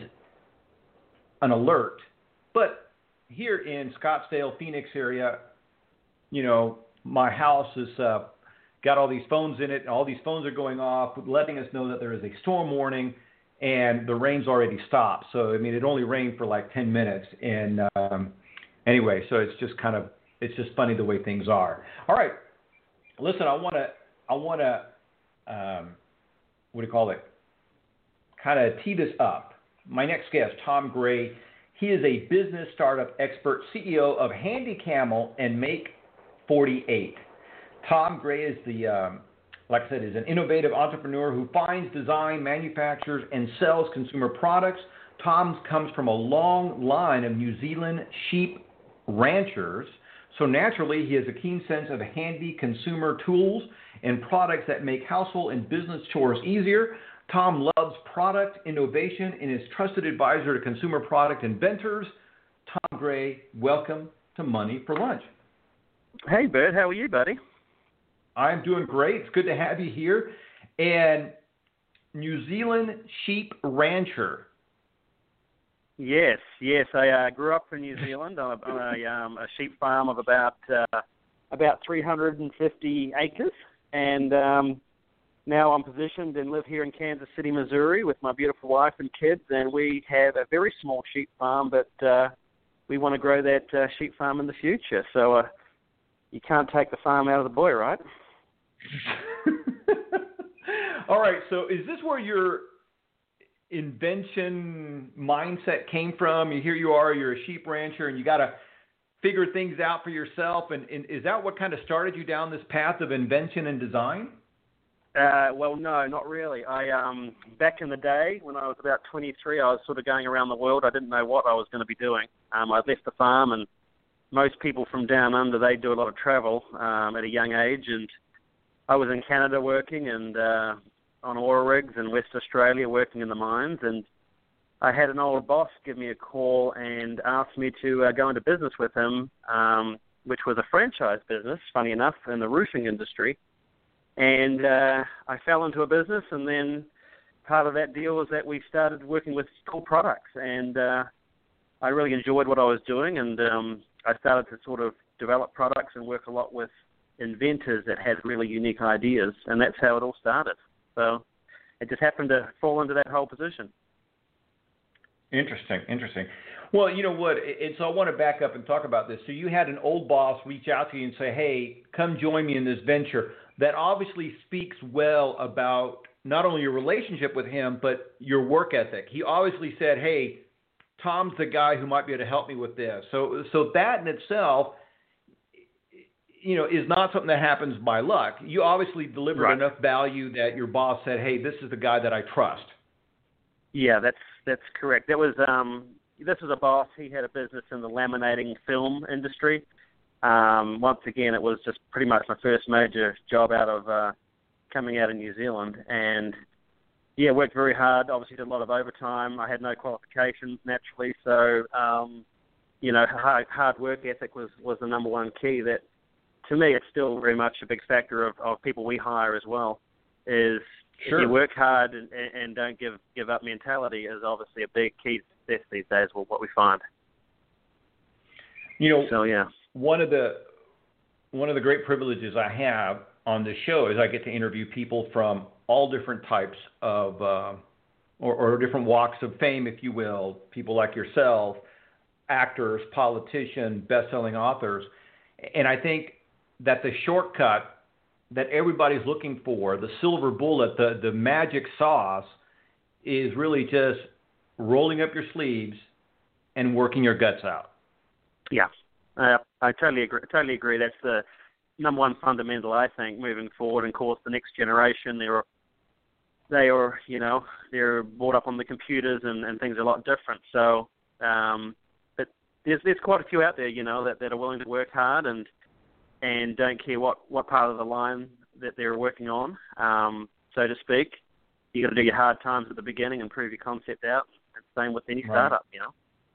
an alert. But here in Scottsdale, Phoenix area, you know, my house has uh, got all these phones in it, and all these phones are going off, letting us know that there is a storm warning, and the rain's already stopped. So, I mean, it only rained for like ten minutes. And um, anyway, so it's just kind of, it's just funny the way things are. All right. Listen, I want to, I want to, um, what do you call it, kind of tee this up. My next guest, Tom Gray, he is a business startup expert, C E O of Handy Camel and Make forty-eight. Tom Gray is the, um, like I said, is an innovative entrepreneur who finds, designs, manufactures, and sells consumer products. Tom comes from a long line of New Zealand sheep ranchers, so naturally he has a keen sense of handy consumer tools and products that make household and business chores easier. Tom loves product innovation and is trusted advisor to consumer product inventors. Tom Gray, welcome to Money for Lunch. Hey, Bert. How are you, buddy? I'm doing great. It's good to have you here. And New Zealand sheep rancher. Yes, yes. I uh, grew up in New Zealand on a, on a, um, a sheep farm of about uh, about three hundred fifty acres, and um, now I'm positioned and live here in Kansas City, Missouri with my beautiful wife and kids, and we have a very small sheep farm, but uh, we want to grow that uh, sheep farm in the future. So uh, you can't take the farm out of the boy, right? All right, so is this where your invention mindset came from? You, here you are, you're a sheep rancher, and you got to figure things out for yourself, and, and is that what kind of started you down this path of invention and design? Uh, well, no, not really. I um, back in the day when I was about twenty-three, I was sort of going around the world. I didn't know what I was going to be doing. Um, I left the farm, and most people from down under, they do a lot of travel um, at a young age, and I was in Canada working and uh, on oil rigs in West Australia working in the mines, and I had an old boss give me a call and asked me to uh, go into business with him, um, which was a franchise business, funny enough, in the roofing industry. And uh, I fell into a business, and then part of that deal was that we started working with cool products. And uh, I really enjoyed what I was doing, and um, I started to sort of develop products and work a lot with inventors that had really unique ideas, and that's how it all started. So it just happened to fall into that whole position. Interesting, interesting. Well, you know what, and so I want to back up and talk about this. So you had an old boss reach out to you and say, hey, come join me in this venture. That obviously speaks well about not only your relationship with him, but your work ethic. He obviously said, hey, Tom's the guy who might be able to help me with this. So so that in itself, you know, is not something that happens by luck. You obviously delivered right. enough value that your boss said, hey, this is the guy that I trust. Yeah, that's that's correct. That was um, this was a boss. He had a business in the laminating film industry. Um, once again, it was just pretty much my first major job out of uh, coming out of New Zealand, and yeah, worked very hard. Obviously, did a lot of overtime. I had no qualifications naturally, so um, you know, hard, hard work ethic was, was the number one key. That to me, it's still very much a big factor of, of people we hire as well. Is Sure. If you work hard and, and don't give give up mentality is obviously a big key to success these days. Well, what we find. You know, so yeah, one of the one of the great privileges I have on this show is I get to interview people from all different types of uh, or, or different walks of fame, if you will. People like yourself, actors, politicians, best-selling authors, and I think that the shortcut that everybody's looking for, the silver bullet, the, the magic sauce, is really just rolling up your sleeves and working your guts out. Yeah, uh, I totally agree. Totally agree. That's the number one fundamental, I think, moving forward. And of course, the next generation, they're they are, you know, they're brought up on the computers and, and things are a lot different. So, um, but there's there's quite a few out there, you know, that, that are willing to work hard and. and don't care what, what part of the line that they're working on, um, so to speak. You got to do your hard times at the beginning and prove your concept out. And same with any Right. startup, you know.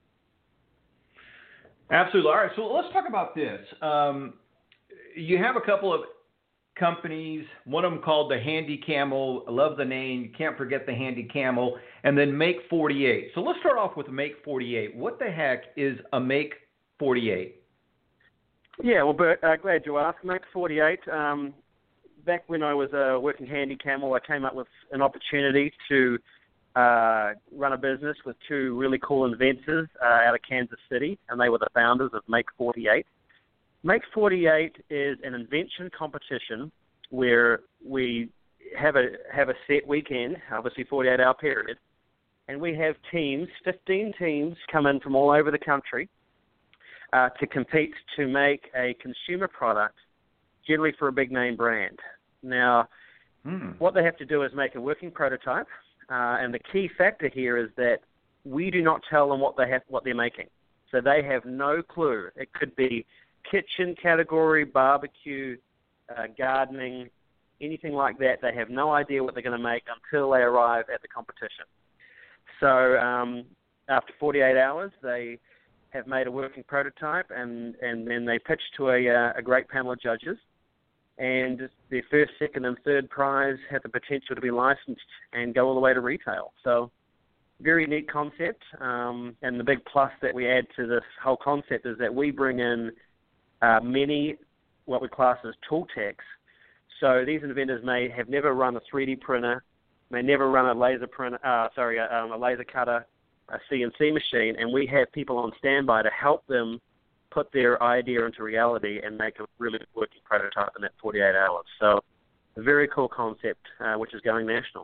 Absolutely. All right, so let's talk about this. Um, you have a couple of companies, one of them called the Handy Camel. I love the name. You can't forget the Handy Camel. And then Make forty-eight. So let's start off with Make forty-eight. What the heck is a Make forty-eight? Yeah, well, Bert, uh, glad you asked. Make forty-eight, um, back when I was uh, working Handy Camel, I came up with an opportunity to uh, run a business with two really cool inventors uh, out of Kansas City, and they were the founders of Make forty-eight. Make forty-eight is an invention competition where we have a have a set weekend, obviously forty-eight hour period, and we have teams, fifteen teams come in from all over the country, Uh, to compete to make a consumer product, generally for a big name brand. Now, mm. what they have to do is make a working prototype, uh, and the key factor here is that we do not tell them what they have, what they're making. So they have no clue. It could be kitchen category, barbecue, uh, gardening, anything like that. They have no idea what they're going to make until they arrive at the competition. So um, after forty-eight hours, they have made a working prototype, and, and then they pitch to a, uh, a great panel of judges. And their first, second, and third prize have the potential to be licensed and go all the way to retail. So very neat concept. Um, and the big plus that we add to this whole concept is that we bring in uh, many what we class as tool techs. So these inventors may have never run a three D printer, may never run a laser printer, uh, sorry, a, um, a laser cutter, a C N C machine, and we have people on standby to help them put their idea into reality and make a really working prototype in that forty-eight hours. So a very cool concept, uh, which is going national.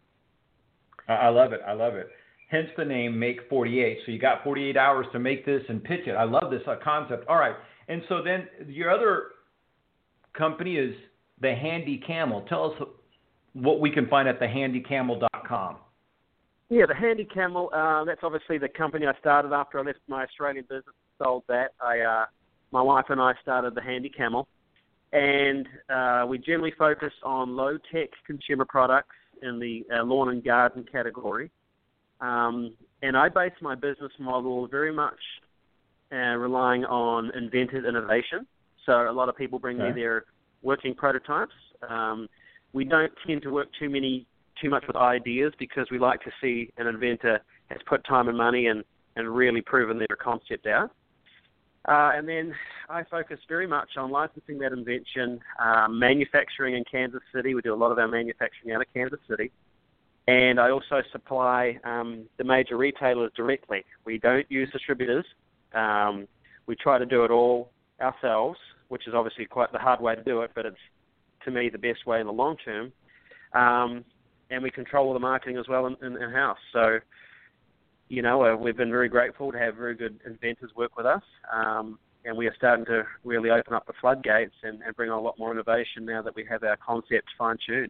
I love it. I love it. Hence the name Make forty-eight. So you got forty-eight hours to make this and pitch it. I love this uh, concept. All right. And so then your other company is the Handy Camel. Tell us what we can find at the handy camel dot com. Yeah, the Handy Camel, uh, that's obviously the company I started after I left my Australian business, sold that. I, uh, my wife and I started the Handy Camel, and uh, we generally focus on low-tech consumer products in the uh, lawn and garden category. Um, and I base my business model very much uh, relying on invented innovation. So a lot of people bring okay. me their working prototypes. Um, we don't tend to work too many, too much with ideas because we like to see an inventor has put time and money and, and really proven their concept out. Uh, and then I focus very much on licensing that invention, uh, manufacturing in Kansas City. We do a lot of our manufacturing out of Kansas City. And I also supply um, the major retailers directly. We don't use distributors. Um, we try to do it all ourselves, which is obviously quite the hard way to do it, but it's, to me, the best way in the long term. Um, and we control all the marketing as well in, in, in-house. So, you know, uh, we've been very grateful to have very good inventors work with us. Um, and we are starting to really open up the floodgates and, and bring on a lot more innovation now that we have our concept fine-tuned.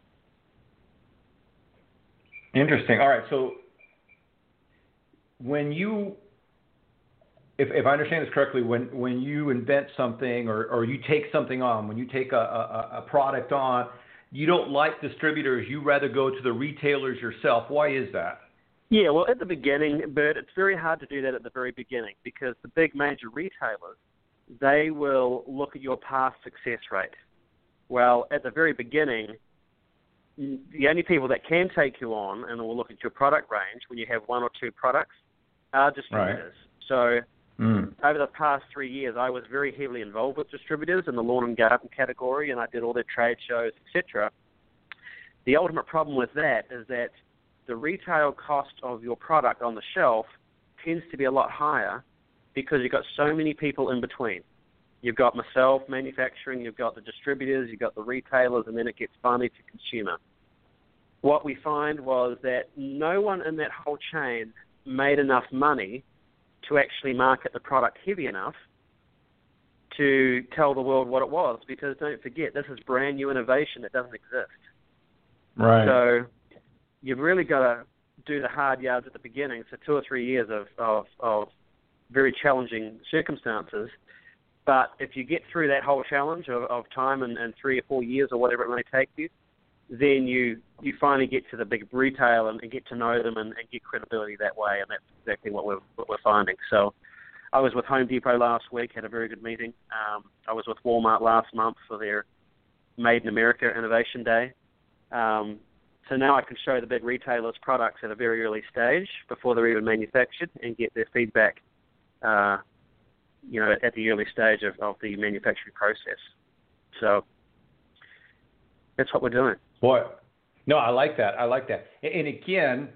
Interesting. All right. So when you, if, if I understand this correctly, when, when you invent something or, or you take something on, when you take a, a, a product on, you don't like distributors. You rather go to the retailers yourself. Why is that? Yeah, well, at the beginning, Bert, it's very hard to do that at the very beginning because the big major retailers, they will look at your past success rate. Well, at the very beginning, the only people that can take you on and will look at your product range when you have one or two products are distributors. Right. So mm. over the past three years, I was very heavily involved with distributors in the lawn and garden category, and I did all their trade shows, et cetera. The ultimate problem with that is that the retail cost of your product on the shelf tends to be a lot higher because you've got so many people in between. You've got myself, manufacturing, you've got the distributors, you've got the retailers, and then it gets finally to consumer. What we find was that no one in that whole chain made enough money to actually market the product heavy enough to tell the world what it was, because don't forget, this is brand new innovation that doesn't exist. Right. So you've really got to do the hard yards at the beginning, so two or three years of, of, of very challenging circumstances. But if you get through that whole challenge of, of time and, and three or four years or whatever it may take you, then you, you finally get to the big retail and, and get to know them and, and get credibility that way, and that's exactly what we're, what we're finding. So I was with Home Depot last week, had a very good meeting. Um, I was with Walmart last month for their Made in America Innovation Day. Um, so now I can show the big retailers products at a very early stage before they're even manufactured and get their feedback uh, you know, at the early stage of, of the manufacturing process. So that's what we're doing. Boy, no, I like that. I like that. And again,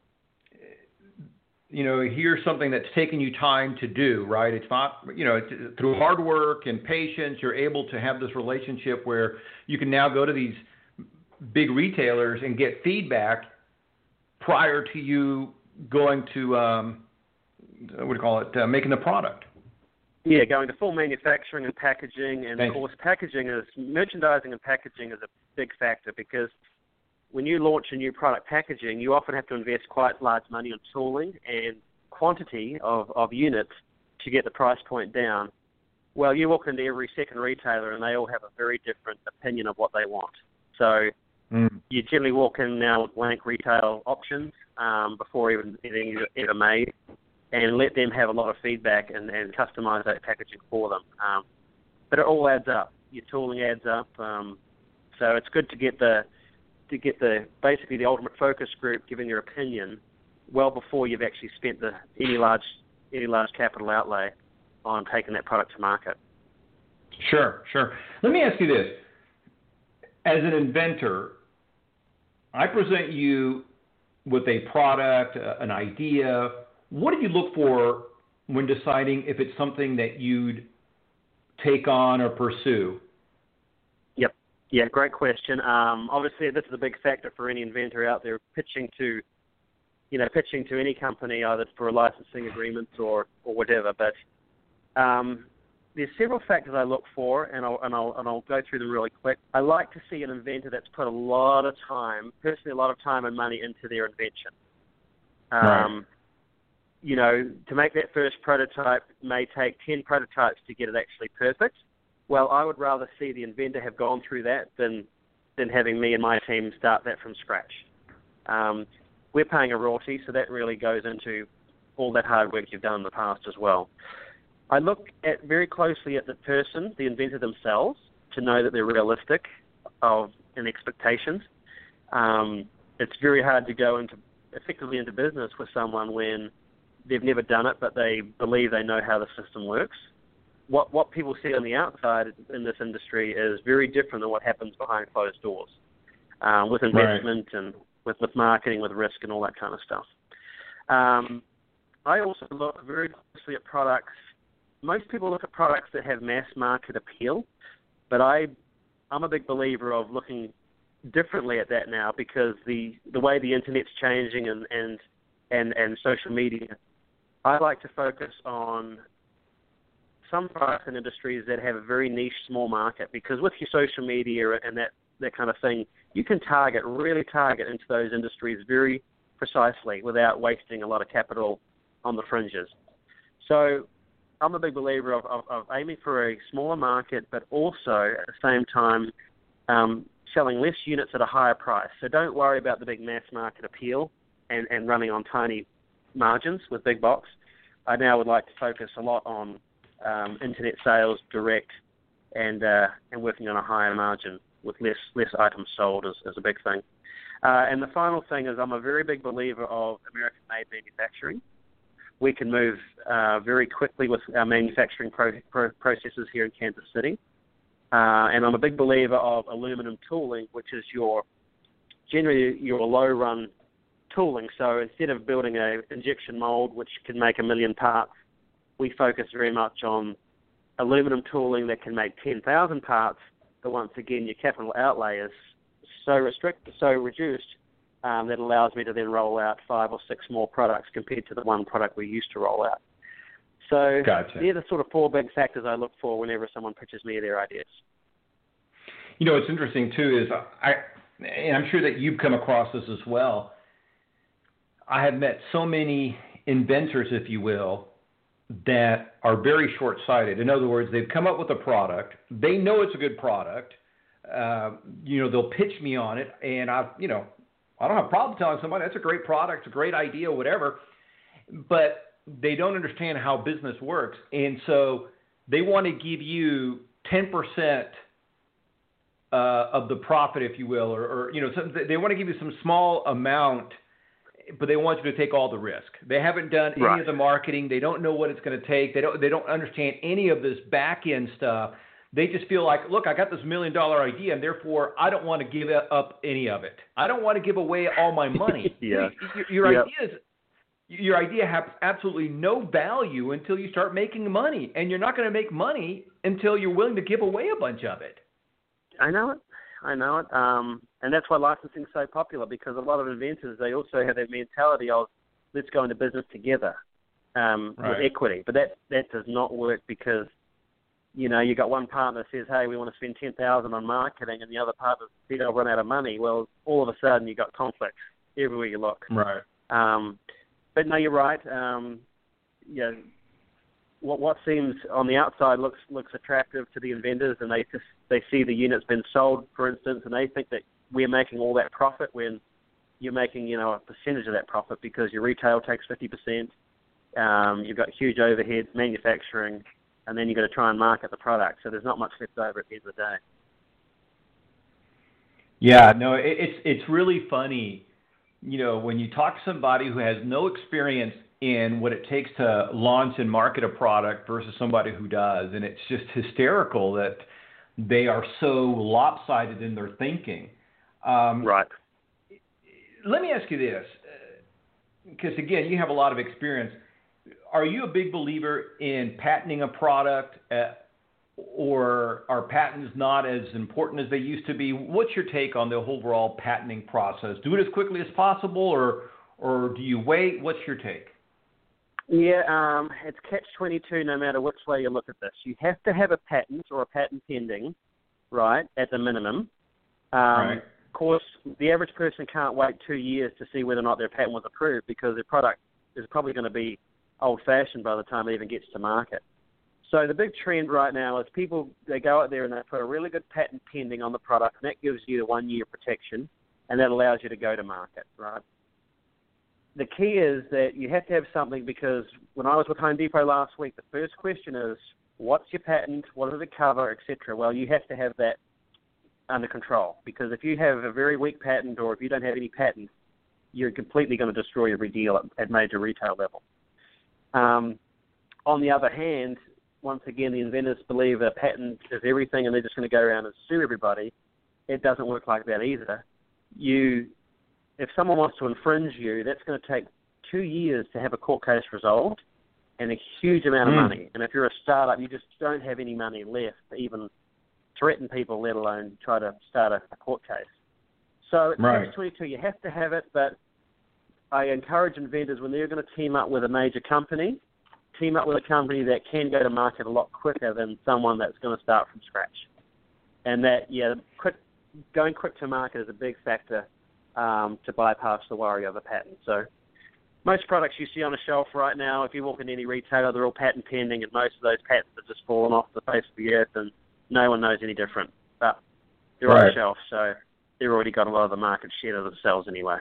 you know, here's something that's taken you time to do, right? It's not, you know, it's, through hard work and patience, you're able to have this relationship where you can now go to these big retailers and get feedback prior to you going to, um, what do you call it, uh, making the product. Yeah, going to full manufacturing and packaging, and Thanks. of course packaging is, merchandising and packaging is a big factor because when you launch a new product packaging, you often have to invest quite large money on tooling and quantity of, of units to get the price point down. Well, you walk into every second retailer and they all have a very different opinion of what they want. So mm. you generally walk in now with blank retail options um, before even anything is ever made, and let them have a lot of feedback and, and customize that packaging for them. Um, but it all adds up. Your tooling adds up. Um, so it's good to get the to get the basically the ultimate focus group giving their opinion well before you've actually spent the any large any large capital outlay on taking that product to market. Sure, sure. Let me ask you this. As an inventor, I present you with a product, uh, an idea. What do you look for when deciding if it's something that you'd take on or pursue? Yep. Yeah, great question. Um, obviously, this is a big factor for any inventor out there pitching to, you know, pitching to any company either for a licensing agreement or, or whatever. But um, there's several factors I look for, and I'll, and I'll and I'll go through them really quick. I like to see an inventor that's put a lot of time, personally, a lot of time and money into their invention. Um, right. You know, to make that first prototype may take ten prototypes to get it actually perfect. Well, I would rather see the inventor have gone through that than than having me and my team start that from scratch. Um, we're paying a royalty, so that really goes into all that hard work you've done in the past as well. I look at very closely at the person, the inventor themselves, to know that they're realistic of in expectations. Um, it's very hard to go into effectively into business with someone when they've never done it, but they believe they know how the system works. What what people see on the outside in this industry is very different than what happens behind closed doors, um, with investment right. and with, with marketing, with risk and all that kind of stuff. Um, I also look very closely at products. Most people look at products that have mass market appeal, but I, I'm a big believer of looking differently at that now, because the, the way the internet's changing and, and, and, and social media, I like to focus on some products and industries that have a very niche, small market, because with your social media and that, that kind of thing, you can target, really target into those industries very precisely without wasting a lot of capital on the fringes. So I'm a big believer of, of, of aiming for a smaller market, but also at the same time um, selling less units at a higher price. So don't worry about the big mass market appeal and, and running on tiny margins with big box. I now would like to focus a lot on um, internet sales, direct, and uh, and working on a higher margin with less less items sold is, is a big thing. Uh, and the final thing is I'm a very big believer of American-made manufacturing. We can move uh, very quickly with our manufacturing pro- pro- processes here in Kansas City. Uh, and I'm a big believer of aluminum tooling, which is your generally your low-run tooling. So instead of building an injection mold, which can make a million parts, we focus very much on aluminum tooling that can make ten thousand parts. But once again, your capital outlay is so restricted, so reduced, um, that allows me to then roll out five or six more products compared to the one product we used to roll out. So gotcha. They're the sort of four big factors I look for whenever someone pitches me their ideas. You know, what's interesting, too, is I, and I'm sure that you've come across this as well, I have met so many inventors, if you will, that are very short-sighted. In other words, they've come up with a product. They know it's a good product. Uh, you know, they'll pitch me on it, and I, you know, I don't have a problem telling somebody that's a great product, it's a great idea, whatever. But they don't understand how business works, and so they want to give you ten percent uh, of the profit, if you will, or, or you know, some, they want to give you some small amount, but they want you to take all the risk. They haven't done any right. of the marketing. They don't know what it's going to take. They don't. They don't understand any of this back end stuff. They just feel like, look, I got this million dollar idea, and therefore I don't want to give up any of it. I don't want to give away all my money. yeah. Your, your yep. idea is. Your idea has absolutely no value until you start making money, and you're not going to make money until you're willing to give away a bunch of it. I know it. I know it. Um, and that's why licensing is so popular, because a lot of inventors, they also have that mentality of let's go into business together um, right. with equity. But that, that does not work, because, you know, you got one partner says, hey, we want to spend ten thousand dollars on marketing, and the other partner says, they'll run out of money. Well, all of a sudden you got conflicts everywhere you look. Right. Um, But no, you're right. Um, yeah, what what seems on the outside looks looks attractive to the inventors, and they just they see the units been sold, for instance, and they think that we're making all that profit when you're making, you know, a percentage of that profit, because your retail takes fifty percent. Um, you've got huge overheads, manufacturing, and then you've got to try and market the product. So there's not much left over at the end of the day. Yeah, no, it, it's it's really funny. You know, when you talk to somebody who has no experience in what it takes to launch and market a product versus somebody who does, and it's just hysterical that they are so lopsided in their thinking. Um, right. Let me ask you this, because, again, you have a lot of experience. Are you a big believer in patenting a product, uh, or are patents not as important as they used to be? What's your take on the overall patenting process? Do it as quickly as possible, or or do you wait? What's your take? Yeah, um, it's catch twenty-two no matter which way you look at this. You have to have a patent or a patent pending, right, at the minimum. Um, right. Of course, the average person can't wait two years to see whether or not their patent was approved, because their product is probably going to be old-fashioned by the time it even gets to market. So the big trend right now is people, they go out there and they put a really good patent pending on the product, and that gives you the one-year protection, and that allows you to go to market, right? the key is that you have to have something, because when I was with Home Depot last week, the first question is, what's your patent? What does it cover, et cetera? Well, you have to have that under control, because if you have a very weak patent, or if you don't have any patent, you're completely going to destroy every deal at, at major retail level. Um, on the other hand, once again, the inventors believe a patent is everything and they're just going to go around and sue everybody. It doesn't work like that either. You, if someone wants to infringe you, that's going to take two years to have a court case resolved and a huge amount of Mm. money. And if you're a startup, you just don't have any money left to even threaten people, let alone try to start a, a court case. So it's Right. catch twenty-two. You have to have it, but I encourage inventors, when they're going to team up with a major company, team up with a company that can go to market a lot quicker than someone that's going to start from scratch. And that, yeah, quick, going quick to market is a big factor um, to bypass the worry of a patent. So most products you see on a shelf right now, if you walk in any retailer, they're all patent pending, and most of those patents have just fallen off the face of the earth, and no one knows any different. But they're on Right. the shelf, so they've already got a lot of the market share of themselves anyway.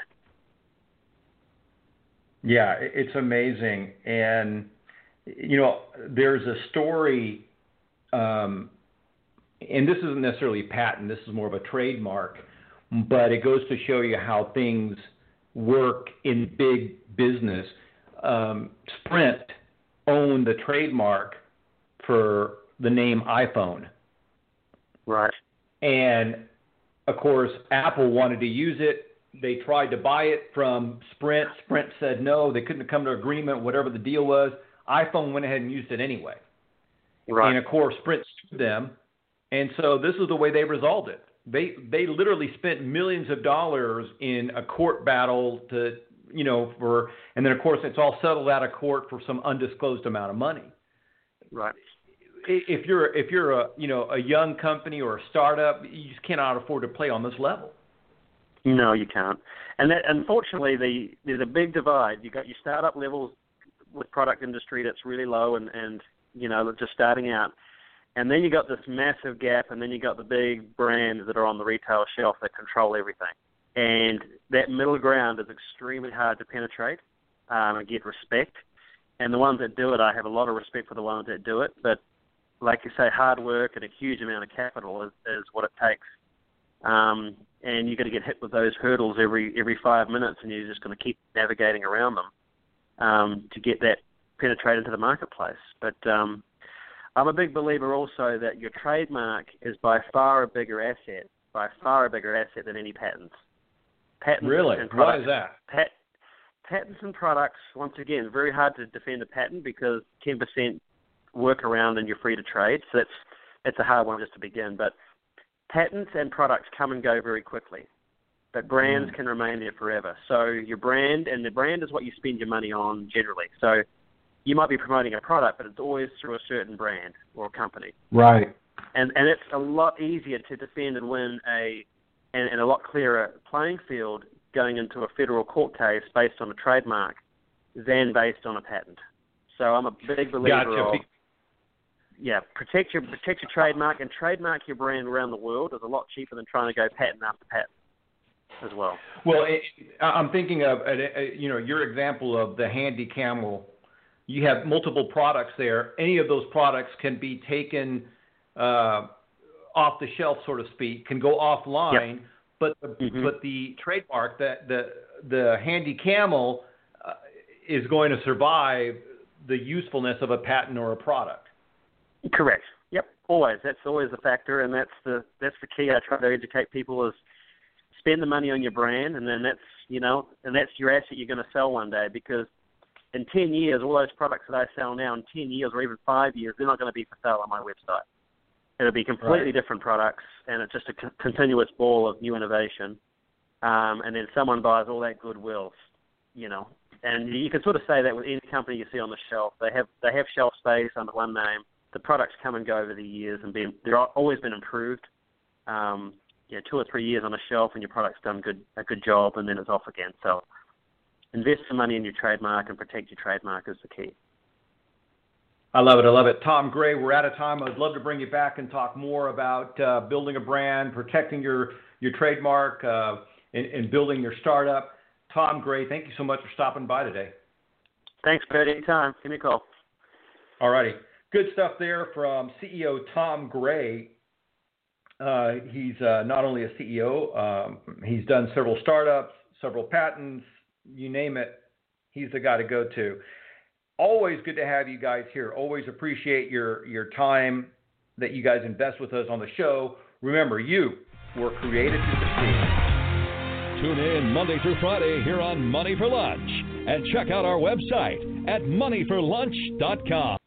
Yeah, it- it's amazing. And, you know, there's a story, um, and this isn't necessarily a patent, this is more of a trademark, but it goes to show you how things work in big business. Um, Sprint owned the trademark for the name iPhone. Right. And, of course, Apple wanted to use it. They tried to buy it from Sprint. Sprint said no. They couldn't come to an agreement, whatever the deal was. iPhone went ahead and used it anyway. Right. And, of course, Sprint sued them. And so this is the way they resolved it. They they literally spent millions of dollars in a court battle to, you know, for, and then, of course, it's all settled out of court for some undisclosed amount of money. Right. If you're if you're a you know a young company or a startup, you just cannot afford to play on this level. No, you can't. And that, unfortunately, the, there's a big divide. You've got your startup levels with product industry that's really low and, and you know, just starting out. And then you got this massive gap, and then you got the big brands that are on the retail shelf that control everything. And that middle ground is extremely hard to penetrate um, and get respect. And the ones that do it, I have a lot of respect for the ones that do it. But like you say, hard work and a huge amount of capital is, is what it takes. Um, and you're going to get hit with those hurdles every every five minutes, and you're just going to keep navigating around them um, to get that penetrate into the marketplace. But um, I'm a big believer also that your trademark is by far a bigger asset, by far a bigger asset than any patents. Patents Really? and Why products, is that? Pat, patents and products, once again, very hard to defend a patent because ten percent workaround and you're free to trade. So that's that's a hard one just to begin. But patents and products come and go very quickly, but brands mm. can remain there forever. So your brand, and the brand is what you spend your money on generally. So you might be promoting a product, but it's always through a certain brand or a company. Right. And and it's a lot easier to defend and win a and, and a lot clearer playing field going into a federal court case based on a trademark than based on a patent. So I'm a big believer Gotcha. of yeah, protect your protect your trademark and trademark your brand around the world is a lot cheaper than trying to go patent after patent as well. Well, it, I'm thinking of uh, you know your example of the Handy Camel. You have multiple products there. Any of those products can be taken uh, off the shelf, so to speak, can go offline. Yep. But the, mm-hmm. but the trademark, that the the Handy Camel, uh, is going to survive the usefulness of a patent or a product. Correct. Yep. Always. That's always a factor, and that's the that's the key. I try to educate people is spend the money on your brand, and then that's you know, and that's your asset you're going to sell one day. Because in ten years, all those products that I sell now, in ten years or even five years, they're not going to be for sale on my website. It'll be completely right. different products, and it's just a c- continuous ball of new innovation. Um, and then someone buys all that goodwill, you know. And you can sort of say that with any company you see on the shelf. They have they have shelf space under one name. The products come and go over the years, and been, they're always been improved. Um, yeah, two or three years on a shelf, and your product's done good a good job, and then it's off again. So invest some money in your trademark and protect your trademark is the key. I love it. I love it. Tom Gray, we're out of time. I'd love to bring you back and talk more about uh, building a brand, protecting your, your trademark, uh, and, and building your startup. Tom Gray, thank you so much for stopping by today. Thanks, Bert. Anytime. Give me a call. All righty. Good stuff there from C E O Tom Gray. Uh, he's uh, not only a C E O, um, he's done several startups, several patents, you name it. He's the guy to go to. Always good to have you guys here. Always appreciate your, your time that you guys invest with us on the show. Remember, you were created to succeed. Tune in Monday through Friday here on Money for Lunch and check out our website at money for lunch dot com.